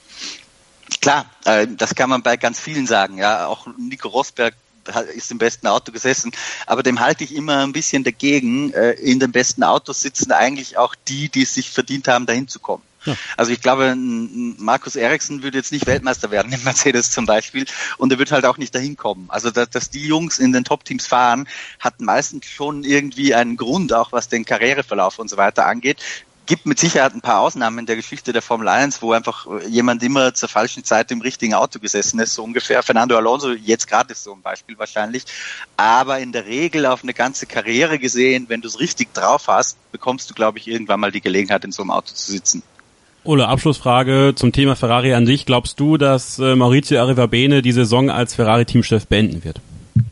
Klar, äh, das kann man bei ganz vielen sagen. Ja, auch Nico Rosberg ist im besten Auto gesessen, aber dem halte ich immer ein bisschen dagegen. Äh, in den besten Autos sitzen eigentlich auch die, die es sich verdient haben, dahin zu kommen. Ja. Also ich glaube, Markus Ericsson würde jetzt nicht Weltmeister werden, in Mercedes zum Beispiel, und er wird halt auch nicht dahin kommen. Also dass, dass die Jungs in den Top-Teams fahren, hat meistens schon irgendwie einen Grund, auch was den Karriereverlauf und so weiter angeht. Gibt mit Sicherheit ein paar Ausnahmen in der Geschichte der Formel eins, wo einfach jemand immer zur falschen Zeit im richtigen Auto gesessen ist, so ungefähr. Fernando Alonso jetzt gerade ist so ein Beispiel wahrscheinlich. Aber in der Regel auf eine ganze Karriere gesehen, wenn du es richtig drauf hast, bekommst du, glaube ich, irgendwann mal die Gelegenheit, in so einem Auto zu sitzen. Ole, Abschlussfrage zum Thema Ferrari an dich. Glaubst du, dass äh, Maurizio Arrivabene die Saison als Ferrari-Teamchef beenden wird?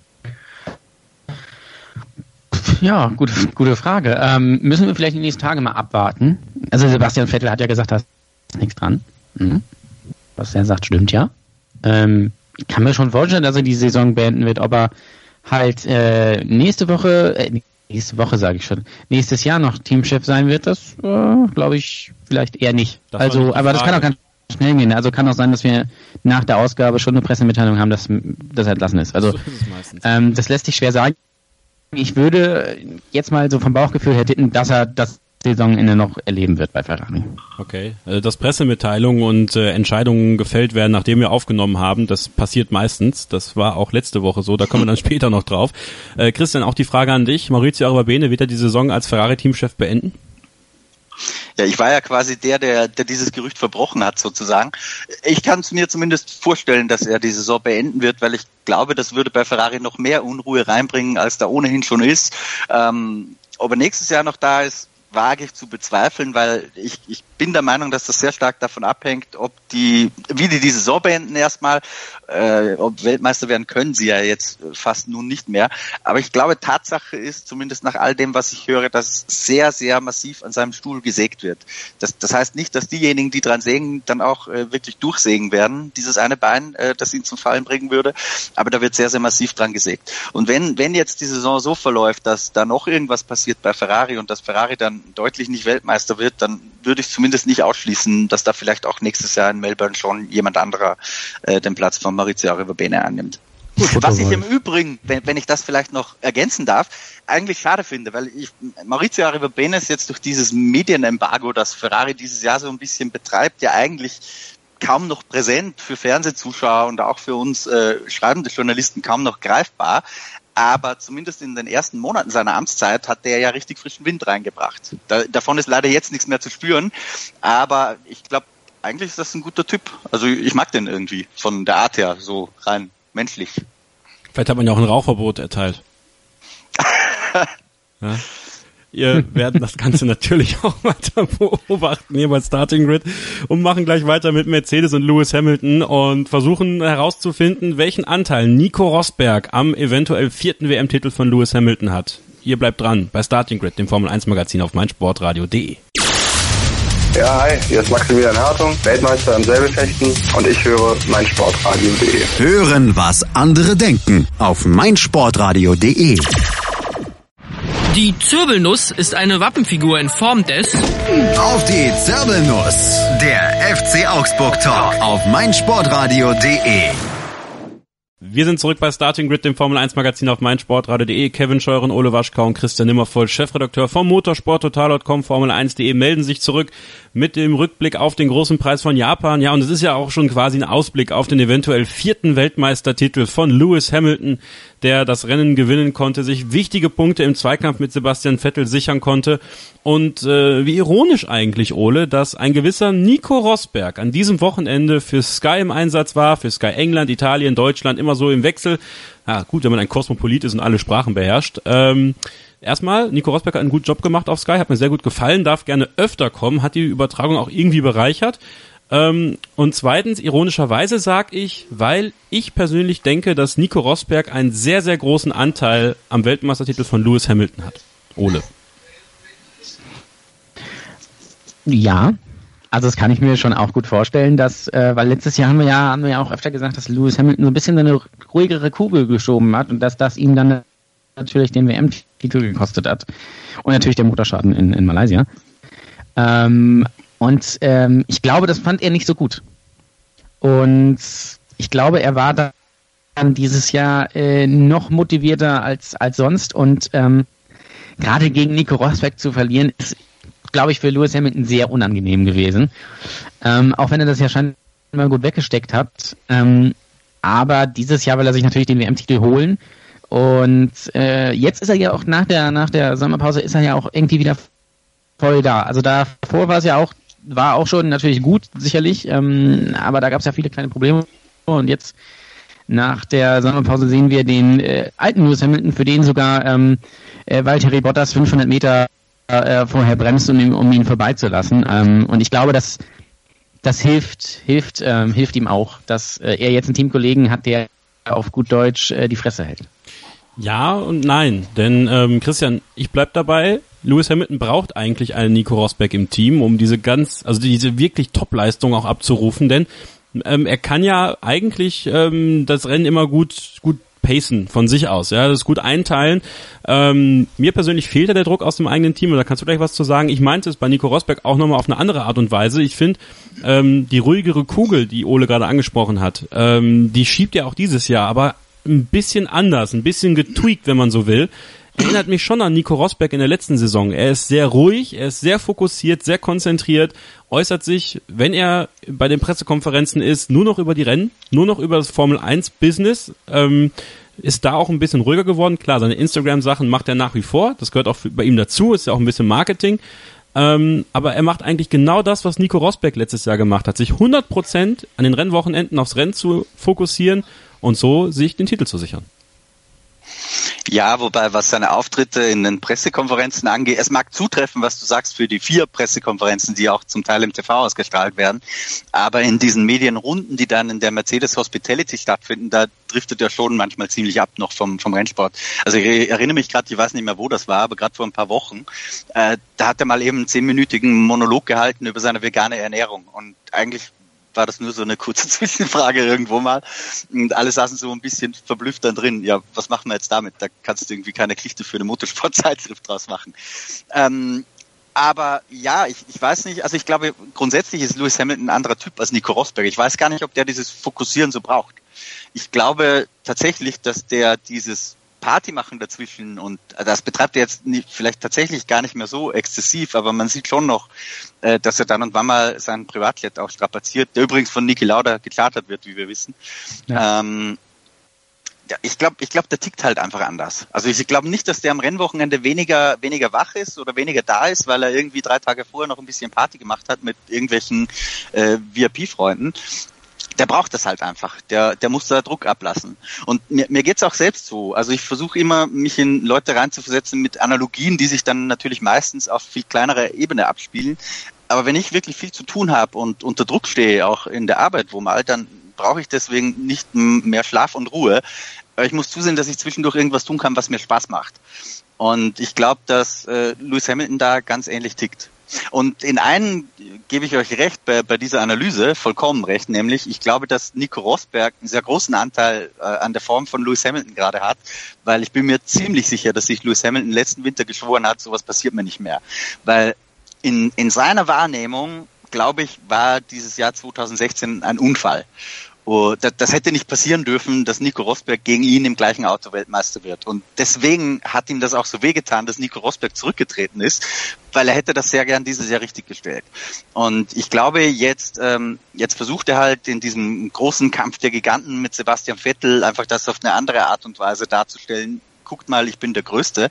Ja, gute, gute Frage. Ähm, müssen wir vielleicht die nächsten Tage mal abwarten. Also Sebastian Vettel hat ja gesagt, da ist nichts dran. Mhm. Was er sagt, stimmt ja. Ähm, ich kann mir schon vorstellen, dass er die Saison beenden wird, ob er halt äh, nächste Woche, äh, nächste Woche sage ich schon, nächstes Jahr noch Teamchef sein wird, das äh, glaube ich vielleicht eher nicht. Das also, aber das kann auch ganz schnell gehen. Also kann auch sein, dass wir nach der Ausgabe schon eine Pressemitteilung haben, dass das entlassen ist. Also so ist es meistens. Ähm, das lässt sich schwer sagen. Ich würde jetzt mal so vom Bauchgefühl her tippen, dass er das Saisonende noch erleben wird bei Ferrari. Okay, dass Pressemitteilungen und äh, Entscheidungen gefällt werden, nachdem wir aufgenommen haben, das passiert meistens. Das war auch letzte Woche so, da kommen wir dann später noch drauf. Äh, Christian, auch die Frage an dich. Maurizio Arrivabene, wird er die Saison als Ferrari-Teamchef beenden? Ja, ich war ja quasi der, der, der dieses Gerücht verbrochen hat, sozusagen. Ich kann es mir zumindest vorstellen, dass er die Saison beenden wird, weil ich glaube, das würde bei Ferrari noch mehr Unruhe reinbringen, als da ohnehin schon ist. Ähm, ob er nächstes Jahr noch da ist, wage ich zu bezweifeln, weil ich, ich bin der Meinung, dass das sehr stark davon abhängt, ob die, wie die die Saison beenden erstmal, äh, ob Weltmeister werden können sie ja jetzt fast nun nicht mehr. Aber ich glaube, Tatsache ist, zumindest nach all dem, was ich höre, dass sehr, sehr massiv an seinem Stuhl gesägt wird. Das, das heißt nicht, dass diejenigen, die dran sägen, dann auch äh, wirklich durchsägen werden, dieses eine Bein, äh, das ihn zum Fallen bringen würde. Aber da wird sehr, sehr massiv dran gesägt. Und wenn, wenn jetzt die Saison so verläuft, dass da noch irgendwas passiert bei Ferrari und dass Ferrari dann deutlich nicht Weltmeister wird, dann würde ich zumindest nicht ausschließen, dass da vielleicht auch nächstes Jahr in Melbourne schon jemand anderer äh, den Platz von Maurizio Arrivabene annimmt. Gut, was ich im Übrigen, wenn, wenn ich das vielleicht noch ergänzen darf, eigentlich schade finde, weil ich Maurizio Arrivabene ist jetzt durch dieses Medienembargo, das Ferrari dieses Jahr so ein bisschen betreibt, ja eigentlich kaum noch präsent für Fernsehzuschauer und auch für uns äh, schreibende Journalisten kaum noch greifbar. Aber zumindest in den ersten Monaten seiner Amtszeit hat der ja richtig frischen Wind reingebracht. Da, davon ist leider jetzt nichts mehr zu spüren. Aber ich glaube, eigentlich ist das ein guter Typ. Also ich mag den irgendwie von der Art her, so rein menschlich. Vielleicht hat man ja auch ein Rauchverbot erteilt. Ja. Wir werden das Ganze natürlich auch weiter beobachten hier bei Starting Grid und machen gleich weiter mit Mercedes und Lewis Hamilton und versuchen herauszufinden, welchen Anteil Nico Rosberg am eventuell vierten W M-Titel von Lewis Hamilton hat. Ihr bleibt dran bei Starting Grid, dem Formel eins Magazin auf meinsportradio punkt de. Ja, hi, hier ist Maximilian Hartung, Weltmeister im Säbelfechten und ich höre meinsportradio punkt de. Hören, was andere denken auf meinsportradio punkt de. Die Zirbelnuss ist eine Wappenfigur in Form des... Auf die Zirbelnuss, der F C Augsburg Talk auf meinsportradio punkt de. Wir sind zurück bei Starting Grid, dem Formel eins Magazin auf meinsportradio punkt de. Kevin Scheuren, Ole Waschkau und Christian Nimmervoll, Chefredakteur vom motorsporttotal punkt com, Formel eins punkt de, melden sich zurück mit dem Rückblick auf den großen Preis von Japan. Ja, und es ist ja auch schon quasi ein Ausblick auf den eventuell vierten Weltmeistertitel von Lewis Hamilton, der das Rennen gewinnen konnte, sich wichtige Punkte im Zweikampf mit Sebastian Vettel sichern konnte. Und äh, wie ironisch eigentlich, Ole, dass ein gewisser Nico Rosberg an diesem Wochenende für Sky im Einsatz war, für Sky England, Italien, Deutschland, immer so im Wechsel. Ja, gut, wenn man ein Kosmopolit ist und alle Sprachen beherrscht. Ähm, erstmal, Nico Rosberg hat einen guten Job gemacht auf Sky, hat mir sehr gut gefallen, darf gerne öfter kommen, hat die Übertragung auch irgendwie bereichert. Ähm, und zweitens, ironischerweise sage ich, weil ich persönlich denke, dass Nico Rosberg einen sehr, sehr großen Anteil am Weltmeistertitel von Lewis Hamilton hat. Ole. Ja, also das kann ich mir schon auch gut vorstellen, dass, äh, weil letztes Jahr haben wir ja, haben wir ja auch öfter gesagt, dass Lewis Hamilton so ein bisschen eine ruhigere Kugel geschoben hat und dass das ihm dann natürlich den W M-Titel gekostet hat. Und natürlich der Motorschaden in, in Malaysia. Ähm, Und ähm, ich glaube, das fand er nicht so gut. Und ich glaube, er war dann dieses Jahr äh, noch motivierter als als sonst. Und ähm, gerade gegen Nico Rosberg zu verlieren, ist, glaube ich, für Lewis Hamilton sehr unangenehm gewesen. Ähm, auch wenn er das ja scheinbar gut weggesteckt hat. Ähm, aber dieses Jahr will er sich natürlich den W M-Titel holen. Und äh, jetzt ist er ja auch nach der nach der Sommerpause ist er ja auch irgendwie wieder voll da. Also davor war es ja auch war auch schon natürlich gut, sicherlich, ähm, aber da gab es ja viele kleine Probleme und jetzt nach der Sommerpause sehen wir den äh, alten Lewis Hamilton, für den sogar ähm, äh, Valtteri Bottas fünfhundert Meter äh, vorher bremst, um ihn, um ihn vorbeizulassen. Ähm, und ich glaube, dass das hilft, hilft, ähm, hilft ihm auch, dass äh, er jetzt einen Teamkollegen hat, der auf gut Deutsch äh, die Fresse hält. Ja und nein, denn ähm, Christian, ich bleib dabei. Lewis Hamilton braucht eigentlich einen Nico Rosberg im Team, um diese ganz, also diese wirklich Top-Leistung auch abzurufen, denn ähm, er kann ja eigentlich ähm, das Rennen immer gut gut pacen von sich aus, ja, das gut einteilen. Ähm, mir persönlich fehlt ja der Druck aus dem eigenen Team, und da kannst du gleich was zu sagen. Ich meinte es bei Nico Rosberg auch nochmal auf eine andere Art und Weise. Ich finde, ähm, die ruhigere Kugel, die Ole gerade angesprochen hat, ähm, die schiebt ja auch dieses Jahr, aber ein bisschen anders, ein bisschen getweakt, wenn man so will. Erinnert mich schon an Nico Rosberg in der letzten Saison. Er ist sehr ruhig, er ist sehr fokussiert, sehr konzentriert, äußert sich, wenn er bei den Pressekonferenzen ist, nur noch über die Rennen, nur noch über das Formel eins Business, ähm, ist da auch ein bisschen ruhiger geworden. Klar, seine Instagram-Sachen macht er nach wie vor, das gehört auch bei ihm dazu, ist ja auch ein bisschen Marketing. Ähm, aber er macht eigentlich genau das, was Nico Rosberg letztes Jahr gemacht hat, sich hundert Prozent an den Rennwochenenden aufs Rennen zu fokussieren und so sich den Titel zu sichern. Ja, wobei, was seine Auftritte in den Pressekonferenzen angeht, es mag zutreffen, was du sagst, für die vier Pressekonferenzen, die auch zum Teil im T V ausgestrahlt werden, aber in diesen Medienrunden, die dann in der Mercedes Hospitality stattfinden, da driftet er schon manchmal ziemlich ab noch vom, vom Rennsport. Also ich erinnere mich gerade, ich weiß nicht mehr, wo das war, aber gerade vor ein paar Wochen, äh, da hat er mal eben einen zehnminütigen Monolog gehalten über seine vegane Ernährung und eigentlich war das nur so eine kurze Zwischenfrage irgendwo mal. Und alle saßen so ein bisschen verblüfft dann drin. Ja, was machen wir jetzt damit? Da kannst du irgendwie keine Geschichte für eine Motorsportzeitschrift draus machen. Ähm, aber ja, ich, ich weiß nicht, also ich glaube, grundsätzlich ist Lewis Hamilton ein anderer Typ als Nico Rosberg. Ich weiß gar nicht, ob der dieses Fokussieren so braucht. Ich glaube tatsächlich, dass der dieses Party machen dazwischen und das betreibt er jetzt nicht, vielleicht tatsächlich gar nicht mehr so exzessiv, aber man sieht schon noch, äh, dass er dann und wann mal seinen Privatjet auch strapaziert, der übrigens von Niki Lauda gechartert wird, wie wir wissen. Ja. Ähm, ja, ich glaube, ich glaube, der tickt halt einfach anders. Also ich glaube nicht, dass der am Rennwochenende weniger weniger wach ist oder weniger da ist, weil er irgendwie drei Tage vorher noch ein bisschen Party gemacht hat mit irgendwelchen äh, V I P-Freunden. Der braucht das halt einfach. Der, der muss da Druck ablassen. Und mir, mir geht's auch selbst so. Also ich versuche immer, mich in Leute reinzuversetzen mit Analogien, die sich dann natürlich meistens auf viel kleinerer Ebene abspielen. Aber wenn ich wirklich viel zu tun habe und unter Druck stehe, auch in der Arbeit, wo mal, dann brauche ich deswegen nicht mehr Schlaf und Ruhe. Aber ich muss zusehen, dass ich zwischendurch irgendwas tun kann, was mir Spaß macht. Und ich glaube, dass äh, Lewis Hamilton da ganz ähnlich tickt. Und in einen gebe ich euch recht bei, bei dieser Analyse, vollkommen recht, nämlich ich glaube, dass Nico Rosberg einen sehr großen Anteil äh, an der Form von Lewis Hamilton gerade hat, weil ich bin mir ziemlich sicher, dass sich Lewis Hamilton letzten Winter geschworen hat, sowas passiert mir nicht mehr. Weil in, in seiner Wahrnehmung, glaube ich, war dieses Jahr zwanzig sechzehn ein Unfall. Und das, das hätte nicht passieren dürfen, dass Nico Rosberg gegen ihn im gleichen Auto Weltmeister wird. Und deswegen hat ihm das auch so wehgetan, dass Nico Rosberg zurückgetreten ist, weil er hätte das sehr gern dieses Jahr richtig gestellt. Und ich glaube, jetzt ähm, jetzt versucht er halt in diesem großen Kampf der Giganten mit Sebastian Vettel einfach das auf eine andere Art und Weise darzustellen. Guckt mal, ich bin der Größte.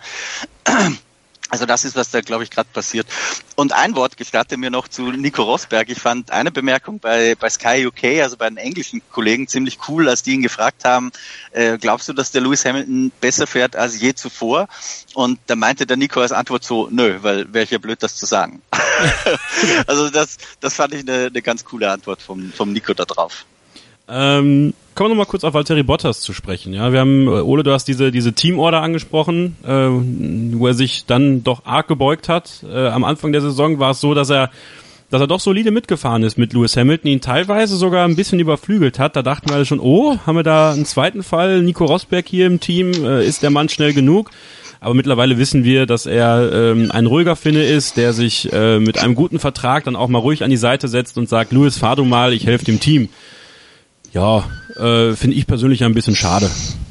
Also das ist, was da, glaube ich, gerade passiert. Und ein Wort gestatte mir noch zu Nico Rosberg. Ich fand eine Bemerkung bei bei Sky U K, also bei den englischen Kollegen, ziemlich cool, als die ihn gefragt haben, äh, glaubst du, dass der Lewis Hamilton besser fährt als je zuvor? Und da meinte der Nico als Antwort so, nö, weil wäre ich ja blöd, das zu sagen. Also das das fand ich eine, eine ganz coole Antwort vom vom Nico da drauf. Ähm, kommen wir noch mal kurz auf Valtteri Bottas zu sprechen. Ja, wir haben, Ole, du hast diese diese Teamorder angesprochen, äh, wo er sich dann doch arg gebeugt hat. Äh, am Anfang der Saison war es so, dass er dass er doch solide mitgefahren ist mit Lewis Hamilton, ihn teilweise sogar ein bisschen überflügelt hat. Da dachten wir alle schon, oh, haben wir da einen zweiten Fall, Nico Rosberg hier im Team, äh, ist der Mann schnell genug? Aber mittlerweile wissen wir, dass er ähm, ein ruhiger Finne ist, der sich äh, mit einem guten Vertrag dann auch mal ruhig an die Seite setzt und sagt, Lewis, fahr du mal, ich helfe dem Team. Ja, äh, finde ich persönlich ein bisschen schade.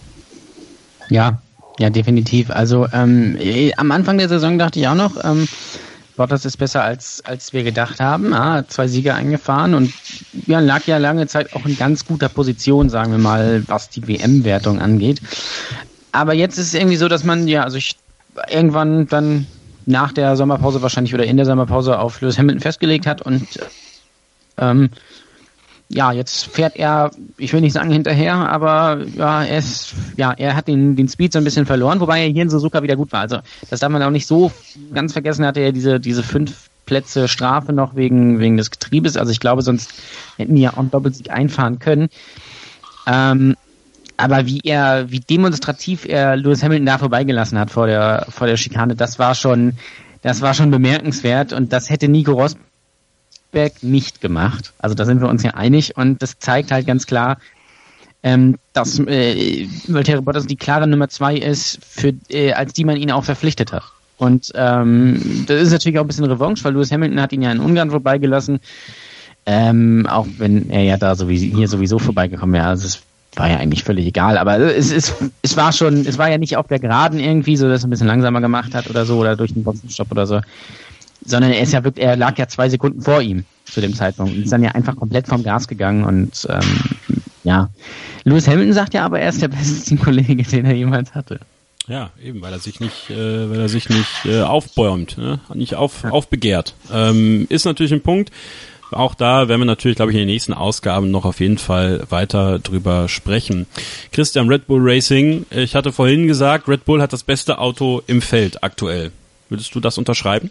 Ja, ja, definitiv. Also ähm, am Anfang der Saison dachte ich auch noch, ähm, Bottas ist besser als als wir gedacht haben. Ah, zwei Siege eingefahren und ja, lag ja lange Zeit auch in ganz guter Position, sagen wir mal, was die W M-Wertung angeht. Aber jetzt ist es irgendwie so, dass man ja, also ich irgendwann dann nach der Sommerpause wahrscheinlich oder in der Sommerpause auf Lewis Hamilton festgelegt hat und ähm, ja, jetzt fährt er, ich will nicht sagen hinterher, aber ja, er ist, ja, er hat den, den Speed so ein bisschen verloren, wobei er hier in Suzuka wieder gut war. Also, das darf man auch nicht so ganz vergessen, hatte er diese, diese fünf Plätze Strafe noch wegen, wegen des Getriebes. Also, ich glaube, sonst hätten die ja auch einen Doppelsieg einfahren können. Ähm, aber wie er, wie demonstrativ er Lewis Hamilton da vorbeigelassen hat vor der, vor der Schikane, das war schon, das war schon bemerkenswert und das hätte Nico Rosberg nicht gemacht. Also da sind wir uns ja einig und das zeigt halt ganz klar, ähm, dass äh, Valtteri Bottas die klare Nummer zwei ist, für äh, als die man ihn auch verpflichtet hat. Und ähm, das ist natürlich auch ein bisschen Revanche, weil Lewis Hamilton hat ihn ja in Ungarn vorbeigelassen, ähm, auch wenn er ja da sowieso, hier sowieso vorbeigekommen wäre. Also es war ja eigentlich völlig egal, aber es, es, es war schon, es war ja nicht auf der Geraden irgendwie, so dass er ein bisschen langsamer gemacht hat oder so oder durch den Boxenstopp oder so. Sondern er ist ja wirklich, er lag ja zwei Sekunden vor ihm zu dem Zeitpunkt und ist dann ja einfach komplett vom Gas gegangen und ähm, ja. Lewis Hamilton sagt ja aber, er ist der beste Teamkollege, den er jemals hatte. Ja, eben, weil er sich nicht, äh, weil er sich nicht äh, aufbäumt, ne? nicht auf, ja. aufbegehrt. Ähm, ist natürlich ein Punkt. Auch da werden wir natürlich, glaube ich, in den nächsten Ausgaben noch auf jeden Fall weiter drüber sprechen. Christian, Red Bull Racing, ich hatte vorhin gesagt, Red Bull hat das beste Auto im Feld aktuell. Würdest du das unterschreiben?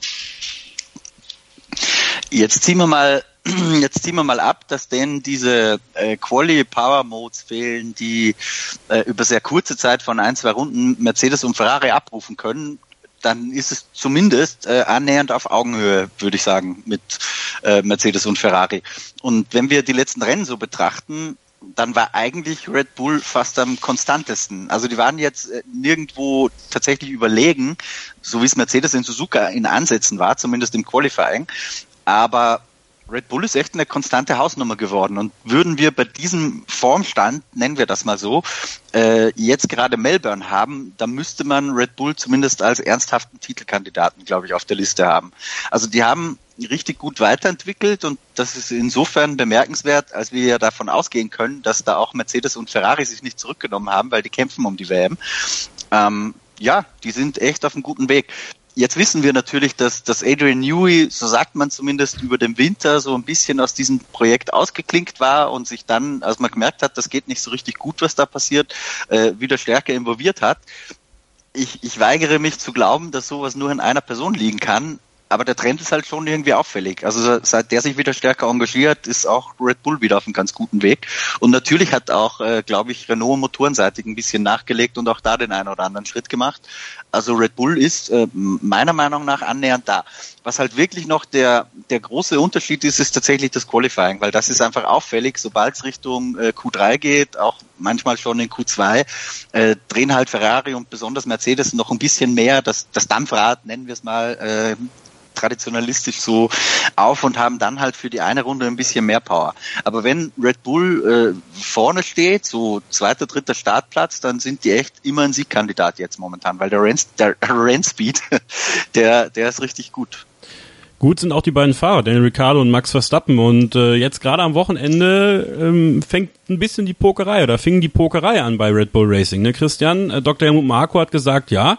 Jetzt ziehen wir mal Jetzt ziehen wir mal ab, dass denen diese äh, Quali-Power-Modes fehlen, die äh, über sehr kurze Zeit von ein, zwei Runden Mercedes und Ferrari abrufen können. Dann ist es zumindest äh, annähernd auf Augenhöhe, würde ich sagen, mit äh, Mercedes und Ferrari. Und wenn wir die letzten Rennen so betrachten, dann war eigentlich Red Bull fast am konstantesten. Also die waren jetzt äh, nirgendwo tatsächlich überlegen, so wie es Mercedes in Suzuka in Ansätzen war, zumindest im Qualifying. Aber Red Bull ist echt eine konstante Hausnummer geworden. Und würden wir bei diesem Formstand, nennen wir das mal so, äh, jetzt gerade Melbourne haben, dann müsste man Red Bull zumindest als ernsthaften Titelkandidaten, glaube ich, auf der Liste haben. Also die haben richtig gut weiterentwickelt und das ist insofern bemerkenswert, als wir ja davon ausgehen können, dass da auch Mercedes und Ferrari sich nicht zurückgenommen haben, weil die kämpfen um die W M. Ähm, ja, die sind echt auf einem guten Weg. Jetzt wissen wir natürlich, dass, dass Adrian Newey, so sagt man zumindest, über den Winter so ein bisschen aus diesem Projekt ausgeklinkt war und sich dann, als man gemerkt hat, das geht nicht so richtig gut, was da passiert, äh, wieder stärker involviert hat. Ich, ich weigere mich zu glauben, dass sowas nur in einer Person liegen kann. Aber der Trend ist halt schon irgendwie auffällig. Also seit der sich wieder stärker engagiert, ist auch Red Bull wieder auf einem ganz guten Weg. Und natürlich hat auch, äh, glaube ich, Renault motorenseitig ein bisschen nachgelegt und auch da den einen oder anderen Schritt gemacht. Also Red Bull ist äh, meiner Meinung nach annähernd da. Was halt wirklich noch der der große Unterschied ist, ist tatsächlich das Qualifying, weil das ist einfach auffällig, sobald es Richtung äh, Q drei geht, auch manchmal schon in Q zwei, äh, drehen halt Ferrari und besonders Mercedes noch ein bisschen mehr, das, das Dampfrad, nennen wir es mal, äh, traditionalistisch so auf und haben dann halt für die eine Runde ein bisschen mehr Power. Aber wenn Red Bull äh, vorne steht, so zweiter, dritter Startplatz, dann sind die echt immer ein Siegkandidat jetzt momentan, weil der Renn, der Rennspeed, der, der ist richtig gut. Gut sind auch die beiden Fahrer, Daniel Ricciardo und Max Verstappen. Und äh, jetzt gerade am Wochenende ähm, fängt ein bisschen die Pokerei oder fing die Pokerei an bei Red Bull Racing. Ne, Christian, äh, Doktor Helmut Marko hat gesagt, ja,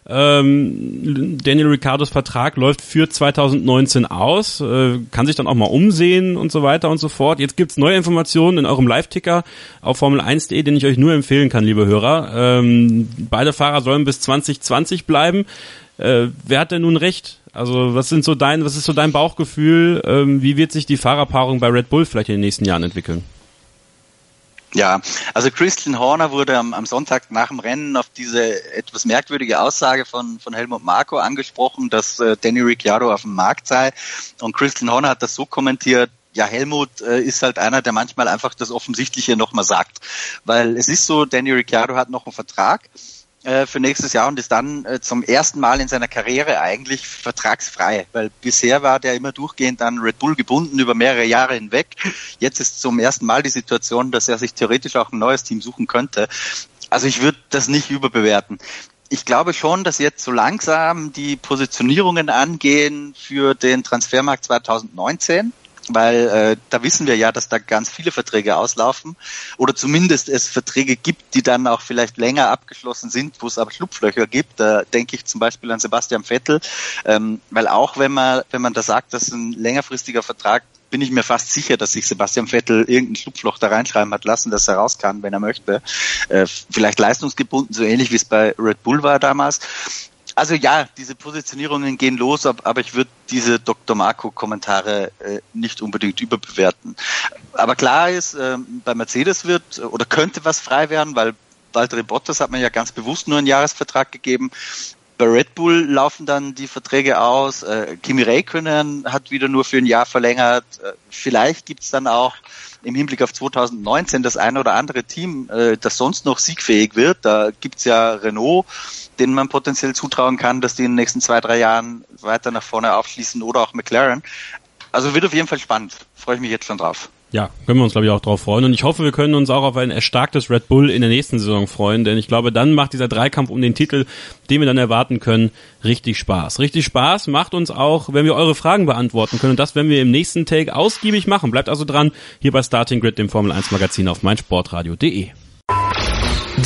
Ähm, Daniel Ricciardos Vertrag läuft für zwanzig neunzehn aus, äh, kann sich dann auch mal umsehen und so weiter und so fort. Jetzt gibt's neue Informationen in eurem Live-Ticker auf Formel eins punkt de, den ich euch nur empfehlen kann, liebe Hörer. Ähm, beide Fahrer sollen bis zwanzig zwanzig bleiben. Äh, wer hat denn nun recht? Also was sind so dein, was ist so dein Bauchgefühl? Ähm, wie wird sich die Fahrerpaarung bei Red Bull vielleicht in den nächsten Jahren entwickeln? Ja, also Christian Horner wurde am, am Sonntag nach dem Rennen auf diese etwas merkwürdige Aussage von, von Helmut Marko angesprochen, dass äh, Danny Ricciardo auf dem Markt sei. Und Christian Horner hat das so kommentiert, ja, Helmut äh, ist halt einer, der manchmal einfach das Offensichtliche nochmal sagt. Weil es ist so, Danny Ricciardo hat noch einen Vertrag für nächstes Jahr und ist dann äh, zum ersten Mal in seiner Karriere eigentlich vertragsfrei, weil bisher war der immer durchgehend an Red Bull gebunden über mehrere Jahre hinweg. Jetzt ist zum ersten Mal die Situation, dass er sich theoretisch auch ein neues Team suchen könnte. Also ich würde das nicht überbewerten. Ich glaube schon, dass jetzt so langsam die Positionierungen angehen für den Transfermarkt zwanzig neunzehn. Weil äh, da wissen wir ja, dass da ganz viele Verträge auslaufen oder zumindest es Verträge gibt, die dann auch vielleicht länger abgeschlossen sind, wo es aber Schlupflöcher gibt. Da denke ich zum Beispiel an Sebastian Vettel, ähm, weil auch wenn man wenn man da sagt, dass ein längerfristiger Vertrag, bin ich mir fast sicher, dass sich Sebastian Vettel irgendein Schlupfloch da reinschreiben hat lassen, dass er raus kann, wenn er möchte. Äh, vielleicht leistungsgebunden, so ähnlich wie es bei Red Bull war damals. Also ja, diese Positionierungen gehen los, aber ich würde diese Doktor Marko-Kommentare äh, nicht unbedingt überbewerten. Aber klar ist, äh, bei Mercedes wird oder könnte was frei werden, weil Valtteri Bottas hat man ja ganz bewusst nur einen Jahresvertrag gegeben. Bei Red Bull laufen dann die Verträge aus. Äh, Kimi Räikkönen hat wieder nur für ein Jahr verlängert. Äh, vielleicht gibt's dann auch im Hinblick auf zwanzig neunzehn das eine oder andere Team, äh, das sonst noch siegfähig wird. Da gibt's ja Renault, denen man potenziell zutrauen kann, dass die in den nächsten zwei, drei Jahren weiter nach vorne aufschließen, oder auch McLaren. Also wird auf jeden Fall spannend. Freue ich mich jetzt schon drauf. Ja, können wir uns, glaube ich, auch drauf freuen. Und ich hoffe, wir können uns auch auf ein erstarktes Red Bull in der nächsten Saison freuen, denn ich glaube, dann macht dieser Dreikampf um den Titel, den wir dann erwarten können, richtig Spaß. Richtig Spaß macht uns auch, wenn wir eure Fragen beantworten können. Und das werden wir im nächsten Take ausgiebig machen. Bleibt also dran, hier bei Starting Grid, dem Formel eins Magazin auf meinsportradio punkt de.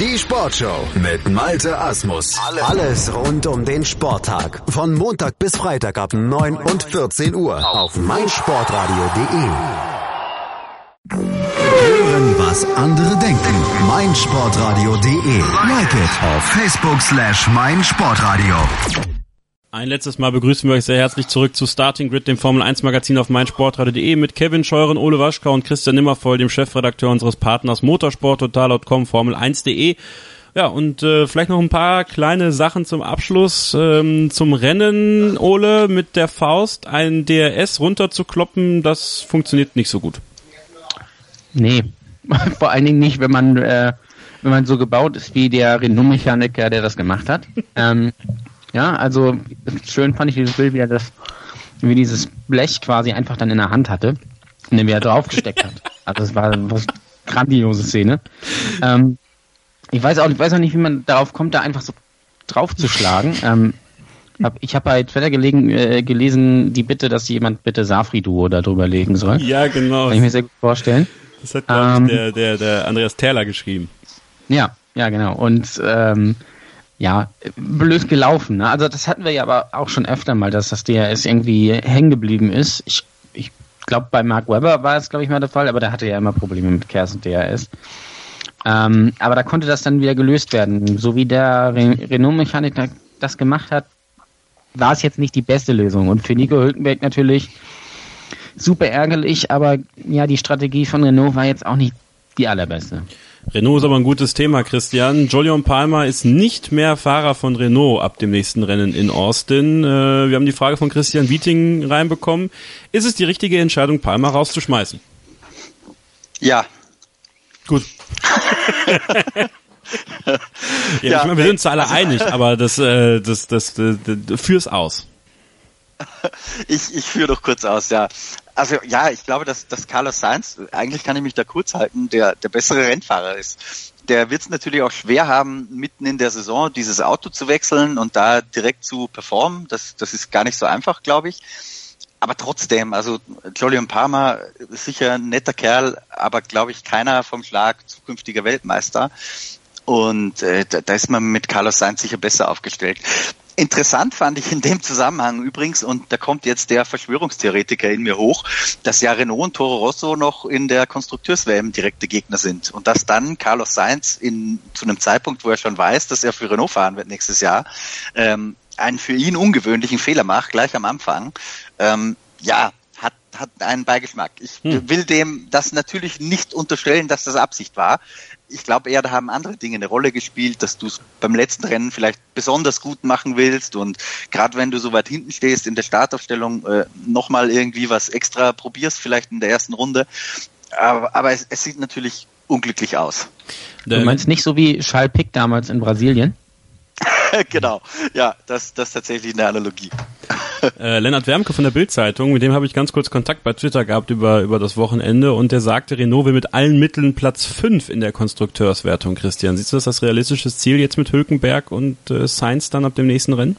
Die Sportshow mit Malte Asmus. Alles rund um den Sporttag. Von Montag bis Freitag ab neun und vierzehn Uhr auf meinsportradio punkt de. Hören, was andere denken. meinsportradio punkt de. Like it auf Facebook slash meinsportradio. Ein letztes Mal begrüßen wir euch sehr herzlich zurück zu Starting Grid, dem Formel eins Magazin auf meinsportradio punkt de mit Kevin Scheuren, Ole Waschkau und Christian Nimmervoll, dem Chefredakteur unseres Partners motorsporttotal punkt com, formel eins punkt de. Ja, und äh, vielleicht noch ein paar kleine Sachen zum Abschluss. Ähm, zum Rennen, Ole, mit der Faust ein D R S runterzukloppen, das funktioniert nicht so gut. Nee, vor allen Dingen nicht, wenn man äh, wenn man so gebaut ist wie der Renault-Mechaniker, der das gemacht hat. ähm, ja, also schön fand ich dieses Bild, wie er das, wie dieses Blech quasi einfach dann in der Hand hatte und den wieder draufgesteckt hat. Also es war eine grandiose Szene. Ähm, ich weiß auch, ich weiß auch nicht, wie man darauf kommt, da einfach so draufzuschlagen. Ähm, hab, ich habe bei Twitter gelegen, äh, gelesen, die Bitte, dass jemand bitte Safri-Duo da drüber legen soll. Ja, genau. Kann ich mir sehr gut vorstellen. Das hat, glaube ähm, ich, der, der, der Andreas Tähler geschrieben. Ja, ja, genau. Und ähm, ja, blöd gelaufen. Ne? Also das hatten wir ja aber auch schon öfter mal, dass das D R S irgendwie hängen geblieben ist. Ich, ich glaube, bei Mark Webber war es, glaube ich, mal der Fall, aber der hatte ja immer Probleme mit K E R S und D R S. Ähm, aber da konnte das dann wieder gelöst werden. So wie der Re- Renault-Mechaniker das gemacht hat, war es jetzt nicht die beste Lösung. Und für Nico Hülkenberg natürlich super ärgerlich, aber ja, die Strategie von Renault war jetzt auch nicht die allerbeste. Renault ist aber ein gutes Thema, Christian. Jolyon Palmer ist nicht mehr Fahrer von Renault ab dem nächsten Rennen in Austin. Äh, wir haben die Frage von Christian Wieting reinbekommen. Ist es die richtige Entscheidung, Palmer rauszuschmeißen? Ja. Gut. ja, ja, ich meine, wir sind uns alle also, einig, aber das, äh, das, das, das, das führ's aus. Ich, ich führe doch kurz aus, ja. Also ja, ich glaube, dass, dass Carlos Sainz, eigentlich kann ich mich da kurz halten, der, der bessere Rennfahrer ist. Der wird es natürlich auch schwer haben, mitten in der Saison dieses Auto zu wechseln und da direkt zu performen. Das, das ist gar nicht so einfach, glaube ich. Aber trotzdem, also Jolyon Palmer ist sicher ein netter Kerl, aber glaube ich keiner vom Schlag zukünftiger Weltmeister. Und äh, da, da ist man mit Carlos Sainz sicher besser aufgestellt. Interessant fand ich in dem Zusammenhang übrigens, und da kommt jetzt der Verschwörungstheoretiker in mir hoch, dass ja Renault und Toro Rosso noch in der Konstrukteurs-W M direkte Gegner sind und dass dann Carlos Sainz in, zu einem Zeitpunkt, wo er schon weiß, dass er für Renault fahren wird nächstes Jahr, ähm, einen für ihn ungewöhnlichen Fehler macht, gleich am Anfang. Ähm, ja, hat, hat einen Beigeschmack. Ich hm. will dem das natürlich nicht unterstellen, dass das Absicht war. Ich glaube eher, da haben andere Dinge eine Rolle gespielt, dass du es beim letzten Rennen vielleicht besonders gut machen willst und gerade wenn du so weit hinten stehst in der Startaufstellung äh, nochmal irgendwie was extra probierst, vielleicht in der ersten Runde. Aber, aber es, es sieht natürlich unglücklich aus. Du meinst nicht so wie Charles Pic damals in Brasilien? Genau, ja, das, das ist tatsächlich eine Analogie. Äh, Lennart Wermke von der Bild-Zeitung, mit dem habe ich ganz kurz Kontakt bei Twitter gehabt über über das Wochenende und der sagte, Renault will mit allen Mitteln Platz fünf in der Konstrukteurswertung. Christian, siehst du das als realistisches Ziel jetzt mit Hülkenberg und äh, Sainz dann ab dem nächsten Rennen?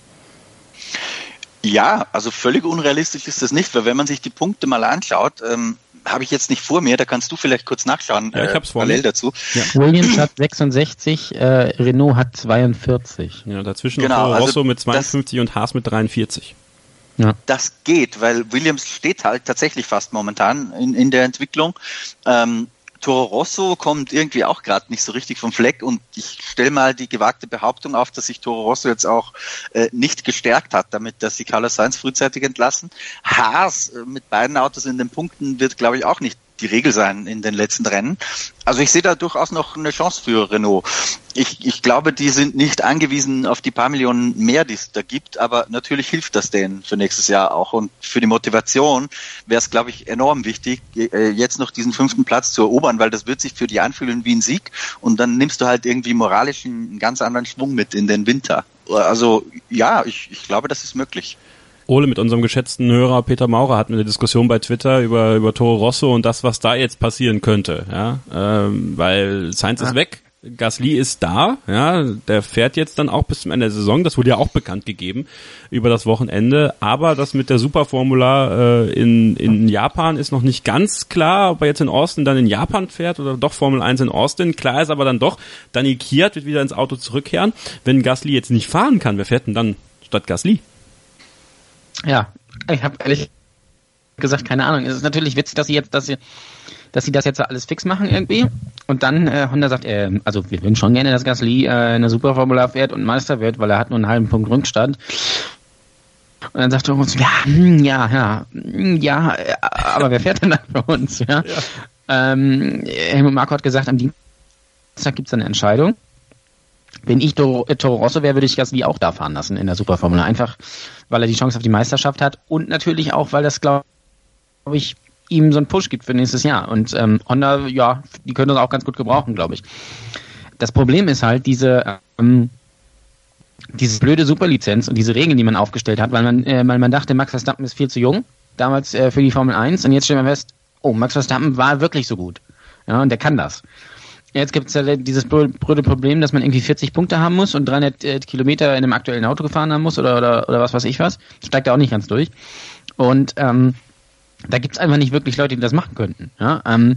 Ja, also völlig unrealistisch ist das nicht, weil wenn man sich die Punkte mal anschaut, ähm, habe ich jetzt nicht vor mir, da kannst du vielleicht kurz nachschauen, ja, ich hab's äh, parallel mir. dazu. Ja. Williams hat sechsundsechzig, äh, Renault hat zweiundvierzig. Ja, dazwischen genau, noch Rosso also mit zweiundfünfzig und Haas mit dreiundvierzig. Ja. Das geht, weil Williams steht halt tatsächlich fast momentan in, in der Entwicklung. Ähm, Toro Rosso kommt irgendwie auch gerade nicht so richtig vom Fleck und ich stelle mal die gewagte Behauptung auf, dass sich Toro Rosso jetzt auch äh, nicht gestärkt hat, damit dass sie Carlos Sainz frühzeitig entlassen. Haas äh, mit beiden Autos in den Punkten wird, glaube ich, auch nicht die Regel sein in den letzten Rennen. Also ich sehe da durchaus noch eine Chance für Renault. Ich, ich glaube, die sind nicht angewiesen auf die paar Millionen mehr, die es da gibt, aber natürlich hilft das denen für nächstes Jahr auch. Und für die Motivation wäre es, glaube ich, enorm wichtig, jetzt noch diesen fünften Platz zu erobern, weil das wird sich für die anfühlen wie ein Sieg und dann nimmst du halt irgendwie moralisch einen ganz anderen Schwung mit in den Winter. Also ja, ich, ich glaube, das ist möglich. Ole, mit unserem geschätzten Hörer Peter Maurer hatten wir eine Diskussion bei Twitter über über Toro Rosso und das, was da jetzt passieren könnte, ja, ähm, weil Sainz ah. ist weg Gasly ist da, ja, der fährt jetzt dann auch bis zum Ende der Saison, das wurde ja auch bekannt gegeben über das Wochenende, aber das mit der Superformula äh, in, in Japan ist noch nicht ganz klar, ob er jetzt in Austin dann in Japan fährt oder doch Formel eins in Austin. Klar ist aber dann doch, Daniil Kvyat wird wieder ins Auto zurückkehren. Wenn Gasly jetzt nicht fahren kann, wer fährt denn dann statt Gasly? Ja, ich habe ehrlich gesagt keine Ahnung. Es ist natürlich witzig, dass sie jetzt, dass sie dass sie das jetzt alles fix machen irgendwie und dann äh, Honda sagt, äh, also wir würden schon gerne, dass Gasly äh, eine Superformula fährt und Meister wird, weil er hat nur einen halben Punkt Rückstand. Und dann sagt er uns, ja, ja, ja, ja, aber wer fährt denn dann für uns? Ja? Ja. Ähm, Helmut Marko hat gesagt, am Dienstag gibt es eine Entscheidung. Wenn ich Toro, äh, Toro Rosso wäre, würde ich Gasly auch da fahren lassen in der Superformula. Einfach, weil er die Chance auf die Meisterschaft hat und natürlich auch, weil das, glaube ich, ihm so einen Push gibt für nächstes Jahr. Und ähm, Honda, ja, die können das auch ganz gut gebrauchen, glaube ich. Das Problem ist halt diese ähm, diese blöde Superlizenz und diese Regeln, die man aufgestellt hat, weil man äh, weil man dachte, Max Verstappen ist viel zu jung, damals äh, für die Formel eins und jetzt stellen wir fest, oh, Max Verstappen war wirklich so gut. Ja, und der kann das. Jetzt gibt es ja dieses blöde Problem, dass man irgendwie vierzig Punkte haben muss und dreihundert äh, Kilometer in einem aktuellen Auto gefahren haben muss oder oder oder was weiß ich was. Steigt da auch nicht ganz durch. Und ähm, da gibt's einfach nicht wirklich Leute, die das machen könnten. Ja, ähm,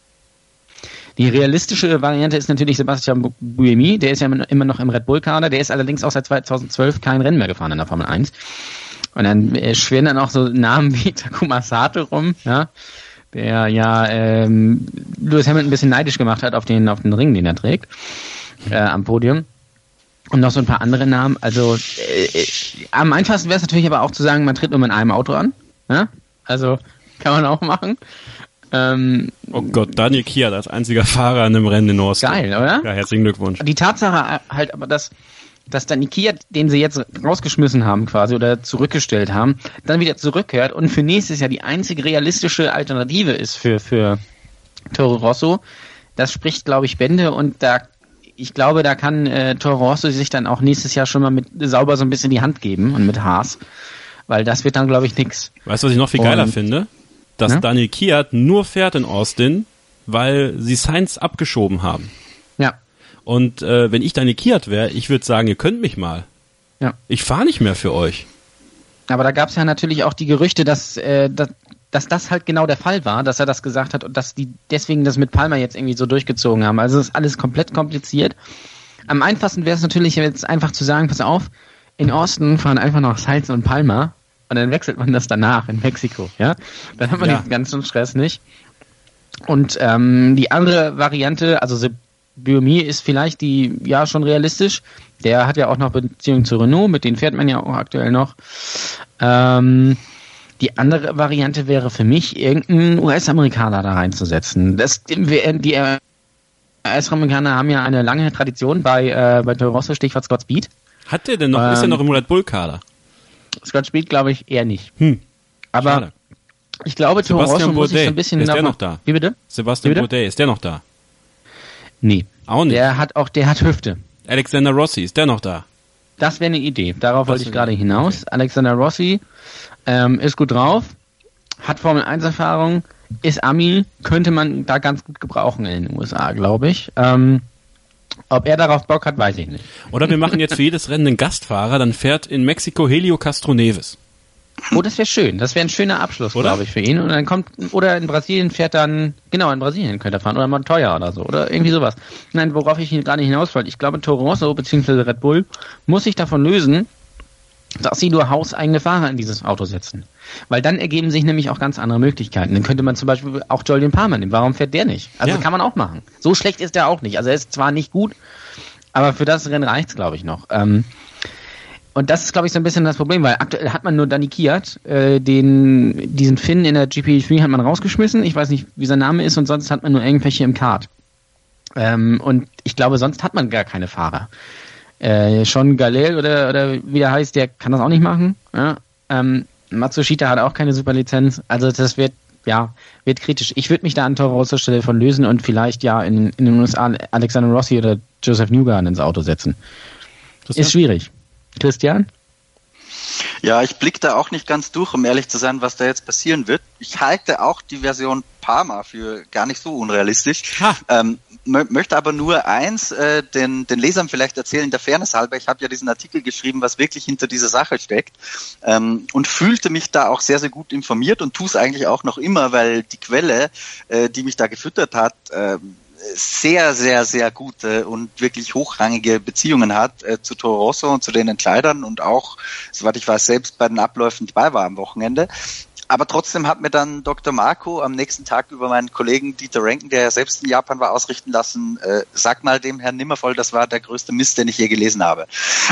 die realistische Variante ist natürlich Sebastian Buemi, der ist ja immer noch im Red Bull-Kader, der ist allerdings auch seit zweitausendzwölf kein Rennen mehr gefahren in der Formel eins. Und dann äh, schwirren dann auch so Namen wie Takuma Sato rum, ja, der ja ähm, Lewis Hamilton ein bisschen neidisch gemacht hat auf den auf den Ring, den er trägt, äh, am Podium. Und noch so ein paar andere Namen. Also äh, äh, am einfachsten wäre es natürlich aber auch zu sagen, man tritt nur mit einem Auto an. Ja? Also kann man auch machen. Ähm, oh Gott, Daniil Kvyat als einziger Fahrer in einem Rennen in Austin. Geil, oder? Ja, herzlichen Glückwunsch. Die Tatsache halt aber, dass, dass Daniil Kvyat, den sie jetzt rausgeschmissen haben quasi oder zurückgestellt haben, dann wieder zurückkehrt und für nächstes Jahr die einzige realistische Alternative ist für, für Toro Rosso, das spricht, glaube ich, Bände und da ich glaube, da kann äh, Toro Rosso sich dann auch nächstes Jahr schon mal mit sauber so ein bisschen die Hand geben und mit Haas. Weil das wird dann, glaube ich, nix. Weißt du, was ich noch viel und, geiler finde? Dass ne? Daniil Kvyat nur fährt in Austin, weil sie Sainz abgeschoben haben. Ja. Und äh, wenn ich Daniil Kvyat wäre, ich würde sagen, ihr könnt mich mal. Ja. Ich fahre nicht mehr für euch. Aber da gab es ja natürlich auch die Gerüchte, dass, äh, dass, dass das halt genau der Fall war, dass er das gesagt hat und dass die deswegen das mit Palmer jetzt irgendwie so durchgezogen haben. Also das ist alles komplett kompliziert. Am einfachsten wäre es natürlich jetzt einfach zu sagen, pass auf, in Austin fahren einfach noch Sainz und Palmer und dann wechselt man das danach in Mexiko, ja. Dann hat man ja diesen ganzen Stress nicht. Und ähm, die andere Variante, also Buemi ist vielleicht die, ja, schon realistisch. Der hat ja auch noch Beziehungen zu Renault, mit denen fährt man ja auch aktuell noch. Ähm, die andere Variante wäre für mich, irgendeinen U S-Amerikaner da reinzusetzen. Das, die die U S-Amerikaner haben ja eine lange Tradition bei, äh, bei Toro Rosso, Stichwort Scott Speed. Hat der denn noch, ähm, ist er noch im Red Bull-Kader? Scott Speed glaube ich eher nicht. Hm. Aber schade. Ich glaube, Toro Rosso muss sich so ein bisschen... Ist der noch da? Wie bitte? Sebastian Bourdais, ist der noch da? Nee. Auch nicht? Der hat auch, der hat Hüfte. Alexander Rossi, ist der noch da? Das wäre eine Idee. Darauf wollte ich gerade hinaus. Okay. Alexander Rossi ähm, ist gut drauf, hat Formel eins Erfahrung, ist Ami, könnte man da ganz gut gebrauchen in den U S A, glaube ich. Ähm, ob er darauf Bock hat, weiß ich nicht. Oder wir machen jetzt für jedes Rennen einen Gastfahrer, dann fährt in Mexiko Helio Castroneves. Oh, das wäre schön. Das wäre ein schöner Abschluss, glaube ich, für ihn. Und dann kommt, oder in Brasilien fährt dann, genau, in Brasilien könnte er fahren, oder Montoya oder so, oder irgendwie sowas. Nein, worauf ich gerade hinaus wollte, ich glaube, Toro Rosso, beziehungsweise Red Bull, muss sich davon lösen, dass sie nur hauseigene Fahrer in dieses Auto setzen. Weil dann ergeben sich nämlich auch ganz andere Möglichkeiten. Dann könnte man zum Beispiel auch Jolyon Palmer nehmen. Warum fährt der nicht? Also ja. Kann man auch machen. So schlecht ist der auch nicht. Also er ist zwar nicht gut, aber für das Rennen reicht's, glaube ich, noch. Ähm, Und das ist, glaube ich, so ein bisschen das Problem, weil aktuell hat man nur Daniil Kvyat, äh, den, diesen Finn in der G P drei hat man rausgeschmissen. Ich weiß nicht, wie sein Name ist und sonst hat man nur irgendwelche im Kart. Ähm, und ich glaube, sonst hat man gar keine Fahrer. Äh, Sean Galel oder, oder wie der heißt, der kann das auch nicht machen. Ja? Ähm, Matsushita hat auch keine Superlizenz. Also das wird, ja, wird kritisch. Ich würde mich da an Toro Rosso Stelle von lösen und vielleicht ja in, in den U S A Alexander Rossi oder Joseph Newgarden ins Auto setzen. Ist schwierig. Christian? Ja, ich blicke da auch nicht ganz durch, um ehrlich zu sein, was da jetzt passieren wird. Ich halte auch die Version Parma für gar nicht so unrealistisch. Ähm, mö- möchte aber nur eins äh, den, den Lesern vielleicht erzählen, der Fairness halber. Ich habe ja diesen Artikel geschrieben, was wirklich hinter dieser Sache steckt, ähm, und fühlte mich da auch sehr, sehr gut informiert und tue es eigentlich auch noch immer, weil die Quelle, äh, die mich da gefüttert hat, äh, sehr, sehr, sehr gute und wirklich hochrangige Beziehungen hat äh, zu Toro Rosso und zu den Entscheidern und auch, soweit ich weiß, selbst bei den Abläufen dabei war am Wochenende. Aber trotzdem hat mir dann Doktor Marco am nächsten Tag über meinen Kollegen Dieter Renken, der ja selbst in Japan war, ausrichten lassen, äh, sag mal dem Herrn Nimmervoll, das war der größte Mist, den ich je gelesen habe.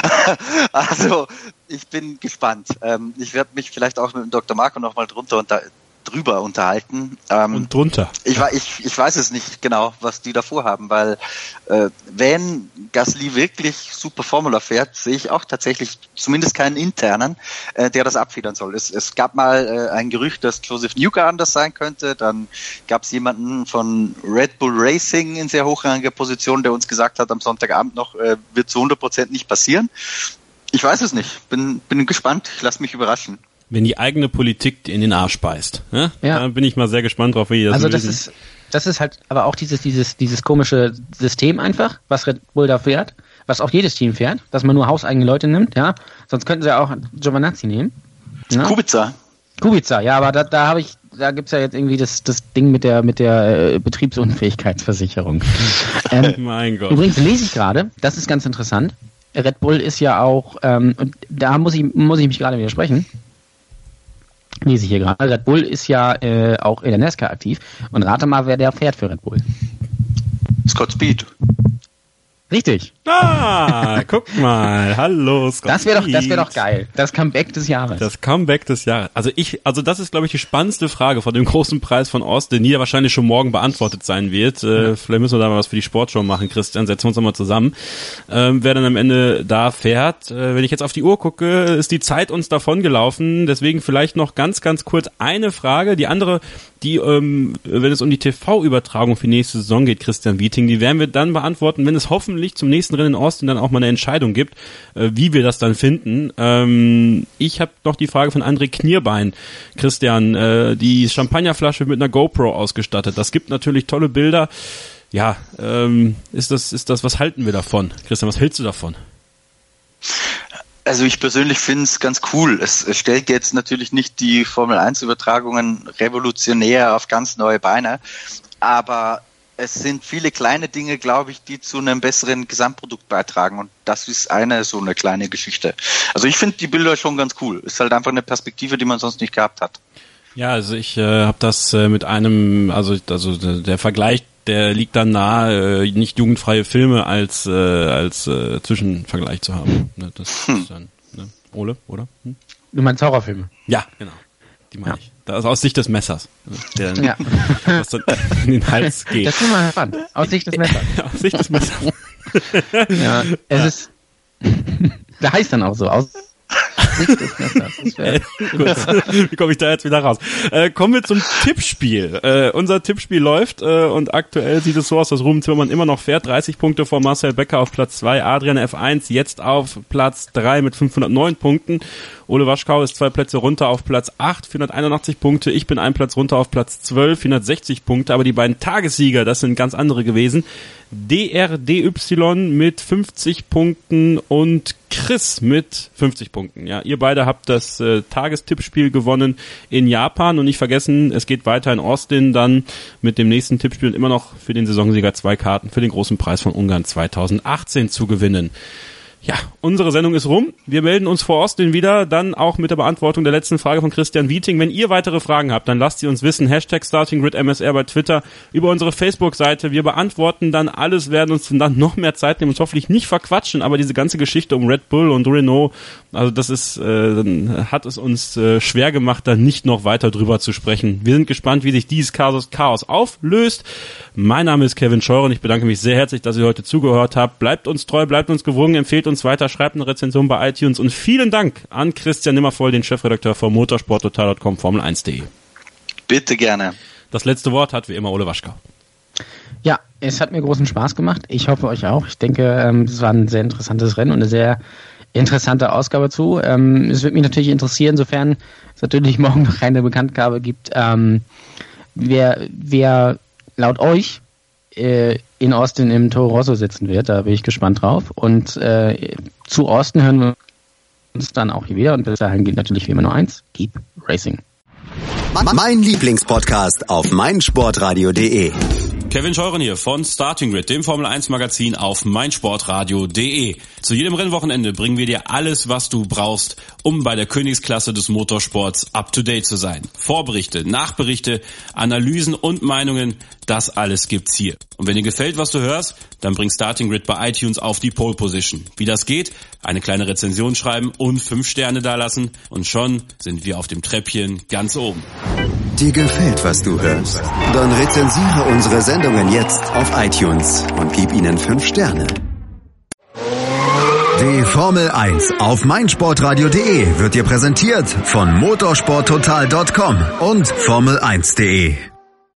Also ich bin gespannt. Ähm, ich werde mich vielleicht auch mit dem Doktor Marco nochmal drunter unter drüber unterhalten. Ähm, und drunter. Ich, ich, ich weiß es nicht genau, was die da vorhaben, weil äh, wenn Gasly wirklich super Formula fährt, sehe ich auch tatsächlich zumindest keinen internen, äh, der das abfedern soll. Es, es gab mal äh, ein Gerücht, dass Joseph Newgarden das sein könnte, dann gab es jemanden von Red Bull Racing in sehr hochrangiger Position, der uns gesagt hat, am Sonntagabend noch äh, wird zu hundert Prozent nicht passieren. Ich weiß es nicht, bin, bin gespannt, ich lasse mich überraschen. Wenn die eigene Politik in den Arsch beißt. Ne? Ja. Da bin ich mal sehr gespannt drauf, wie die das Also lösen. das ist, das ist halt aber auch dieses, dieses, dieses komische System einfach, was Red Bull da fährt, was auch jedes Team fährt, dass man nur hauseigene Leute nimmt, ja. Sonst könnten sie ja auch Giovinazzi nehmen. Ja? Kubica. Kubica, ja, aber da, da habe ich, da gibt's ja jetzt irgendwie das, das Ding mit der, mit der äh, Betriebsunfähigkeitsversicherung. ähm, mein Gott. Übrigens lese ich gerade, das ist ganz interessant. Red Bull ist ja auch, ähm, und da muss ich, muss ich mich gerade widersprechen. Lese ich hier gerade. Red Bull ist ja äh, auch in der NASCAR aktiv. Und rate mal, wer der fährt für Red Bull. Scott Speed. Richtig. Ah, guck mal. Hallo, Scott. Das wäre doch, das wäre doch geil. Das Comeback des Jahres. Das Comeback des Jahres. Also ich, also das ist, glaube ich, die spannendste Frage von dem großen Preis von Austin, die ja wahrscheinlich schon morgen beantwortet sein wird. Äh, ja. Vielleicht müssen wir da mal was für die Sportshow machen, Christian. Setzen wir uns nochmal zusammen. Ähm, wer dann am Ende da fährt. Äh, wenn ich jetzt auf die Uhr gucke, ist die Zeit uns davon gelaufen. Deswegen vielleicht noch ganz, ganz kurz eine Frage. Die andere, die, ähm, wenn es um die T V-Übertragung für die nächste Saison geht, Christian Wieting, die werden wir dann beantworten, wenn es hoffentlich zum nächsten Rennen in Austin dann auch mal eine Entscheidung gibt, äh, wie wir das dann finden. Ähm, ich habe noch die Frage von André Knierbein. Christian, äh, die Champagnerflasche mit einer GoPro ausgestattet. Das gibt natürlich tolle Bilder. Ja, ähm, ist das, ist das, was halten wir davon? Christian, was hältst du davon? Also ich persönlich finde es ganz cool. Es, es stellt jetzt natürlich nicht die Formel eins Übertragungen revolutionär auf ganz neue Beine, aber es sind viele kleine Dinge, glaube ich, die zu einem besseren Gesamtprodukt beitragen, und das ist eine so eine kleine Geschichte. Also ich finde die Bilder schon ganz cool. Ist halt einfach eine Perspektive, die man sonst nicht gehabt hat. Ja, also ich äh, habe das äh, mit einem, also also der Vergleich, der liegt dann nahe, äh, nicht jugendfreie Filme als äh, als äh, Zwischenvergleich zu haben. Ne, das hm. ist dann, ne? Ole, oder? Hm? Du meinst Horrorfilme? Ja, genau. Die meine ja. ich. Das ist aus Sicht des Messers. Der, ja. Was dann in den Hals geht. Das ist mal spannend. Aus Sicht des Messers. Aus Sicht des Messers. ja, es ja. ist, da heißt dann auch so, aus Sicht des Messers. Äh, gut. Wie komme ich da jetzt wieder raus? Äh, kommen wir zum Tippspiel. Äh, unser Tippspiel läuft äh, und aktuell sieht es so aus, dass Ruben Zimmermann immer noch fährt. dreißig Punkte vor Marcel Becker auf Platz zwei, Adrian F eins jetzt auf Platz drei mit fünfhundertneun Punkten. Ole Waschkau ist zwei Plätze runter auf Platz acht, vierhunderteinundachtzig Punkte. Ich bin ein Platz runter auf Platz zwölf, vierhundertsechzig Punkte. Aber die beiden Tagessieger, das sind ganz andere gewesen. D R D Y mit fünfzig Punkten und Chris mit fünfzig Punkten. Ja, ihr beide habt das äh, Tagestippspiel gewonnen in Japan, und nicht vergessen, es geht weiter in Austin dann mit dem nächsten Tippspiel und immer noch für den Saisonsieger zwei Karten für den großen Preis von Ungarn zweitausendachtzehn zu gewinnen. Ja, unsere Sendung ist rum. Wir melden uns vor Austin wieder, dann auch mit der Beantwortung der letzten Frage von Christian Wieting. Wenn ihr weitere Fragen habt, dann lasst sie uns wissen. Hashtag StartingGridMSR bei Twitter, über unsere Facebook-Seite. Wir beantworten dann alles, werden uns dann noch mehr Zeit nehmen, uns hoffentlich nicht verquatschen, aber diese ganze Geschichte um Red Bull und Renault, also das ist, äh, hat es uns äh, schwer gemacht, da nicht noch weiter drüber zu sprechen. Wir sind gespannt, wie sich dieses Chaos, Chaos auflöst. Mein Name ist Kevin Scheuren. Ich bedanke mich sehr herzlich, dass ihr heute zugehört habt. Bleibt uns treu, bleibt uns gewogen, empfehlt uns weiter, schreibt eine Rezension bei iTunes, und vielen Dank an Christian Nimmervoll, den Chefredakteur von motorsporttotal punkt com, Formel eins punkt de. Bitte gerne. Das letzte Wort hat wie immer Ole Waschkau. Ja, es hat mir großen Spaß gemacht. Ich hoffe euch auch. Ich denke, es war ein sehr interessantes Rennen und eine sehr interessante Ausgabe zu. Ähm, es würde mich natürlich interessieren, sofern es natürlich morgen noch keine Bekanntgabe gibt, ähm, wer, wer laut euch äh, in Austin im Toro Rosso sitzen wird. Da bin ich gespannt drauf. Und äh, zu Austin hören wir uns dann auch hier wieder. Und bis dahin gilt natürlich wie immer nur eins: Keep Racing. Mein Lieblingspodcast auf meinsportradio punkt de. Kevin Scheuren hier von Starting Grid, dem Formel eins Magazin auf meinsportradio punkt de. Zu jedem Rennwochenende bringen wir dir alles, was du brauchst, um bei der Königsklasse des Motorsports up to date zu sein. Vorberichte, Nachberichte, Analysen und Meinungen, das alles gibt's hier. Und wenn dir gefällt, was du hörst, dann bring Starting Grid bei iTunes auf die Pole Position. Wie das geht? Eine kleine Rezension schreiben und fünf Sterne dalassen und schon sind wir auf dem Treppchen ganz oben. Dir gefällt, was du hörst? Dann rezensiere unsere Sendungen jetzt auf iTunes und gib ihnen fünf Sterne. Die Formel eins auf meinsportradio punkt de wird dir präsentiert von motorsport total punkt com und formel eins punkt de.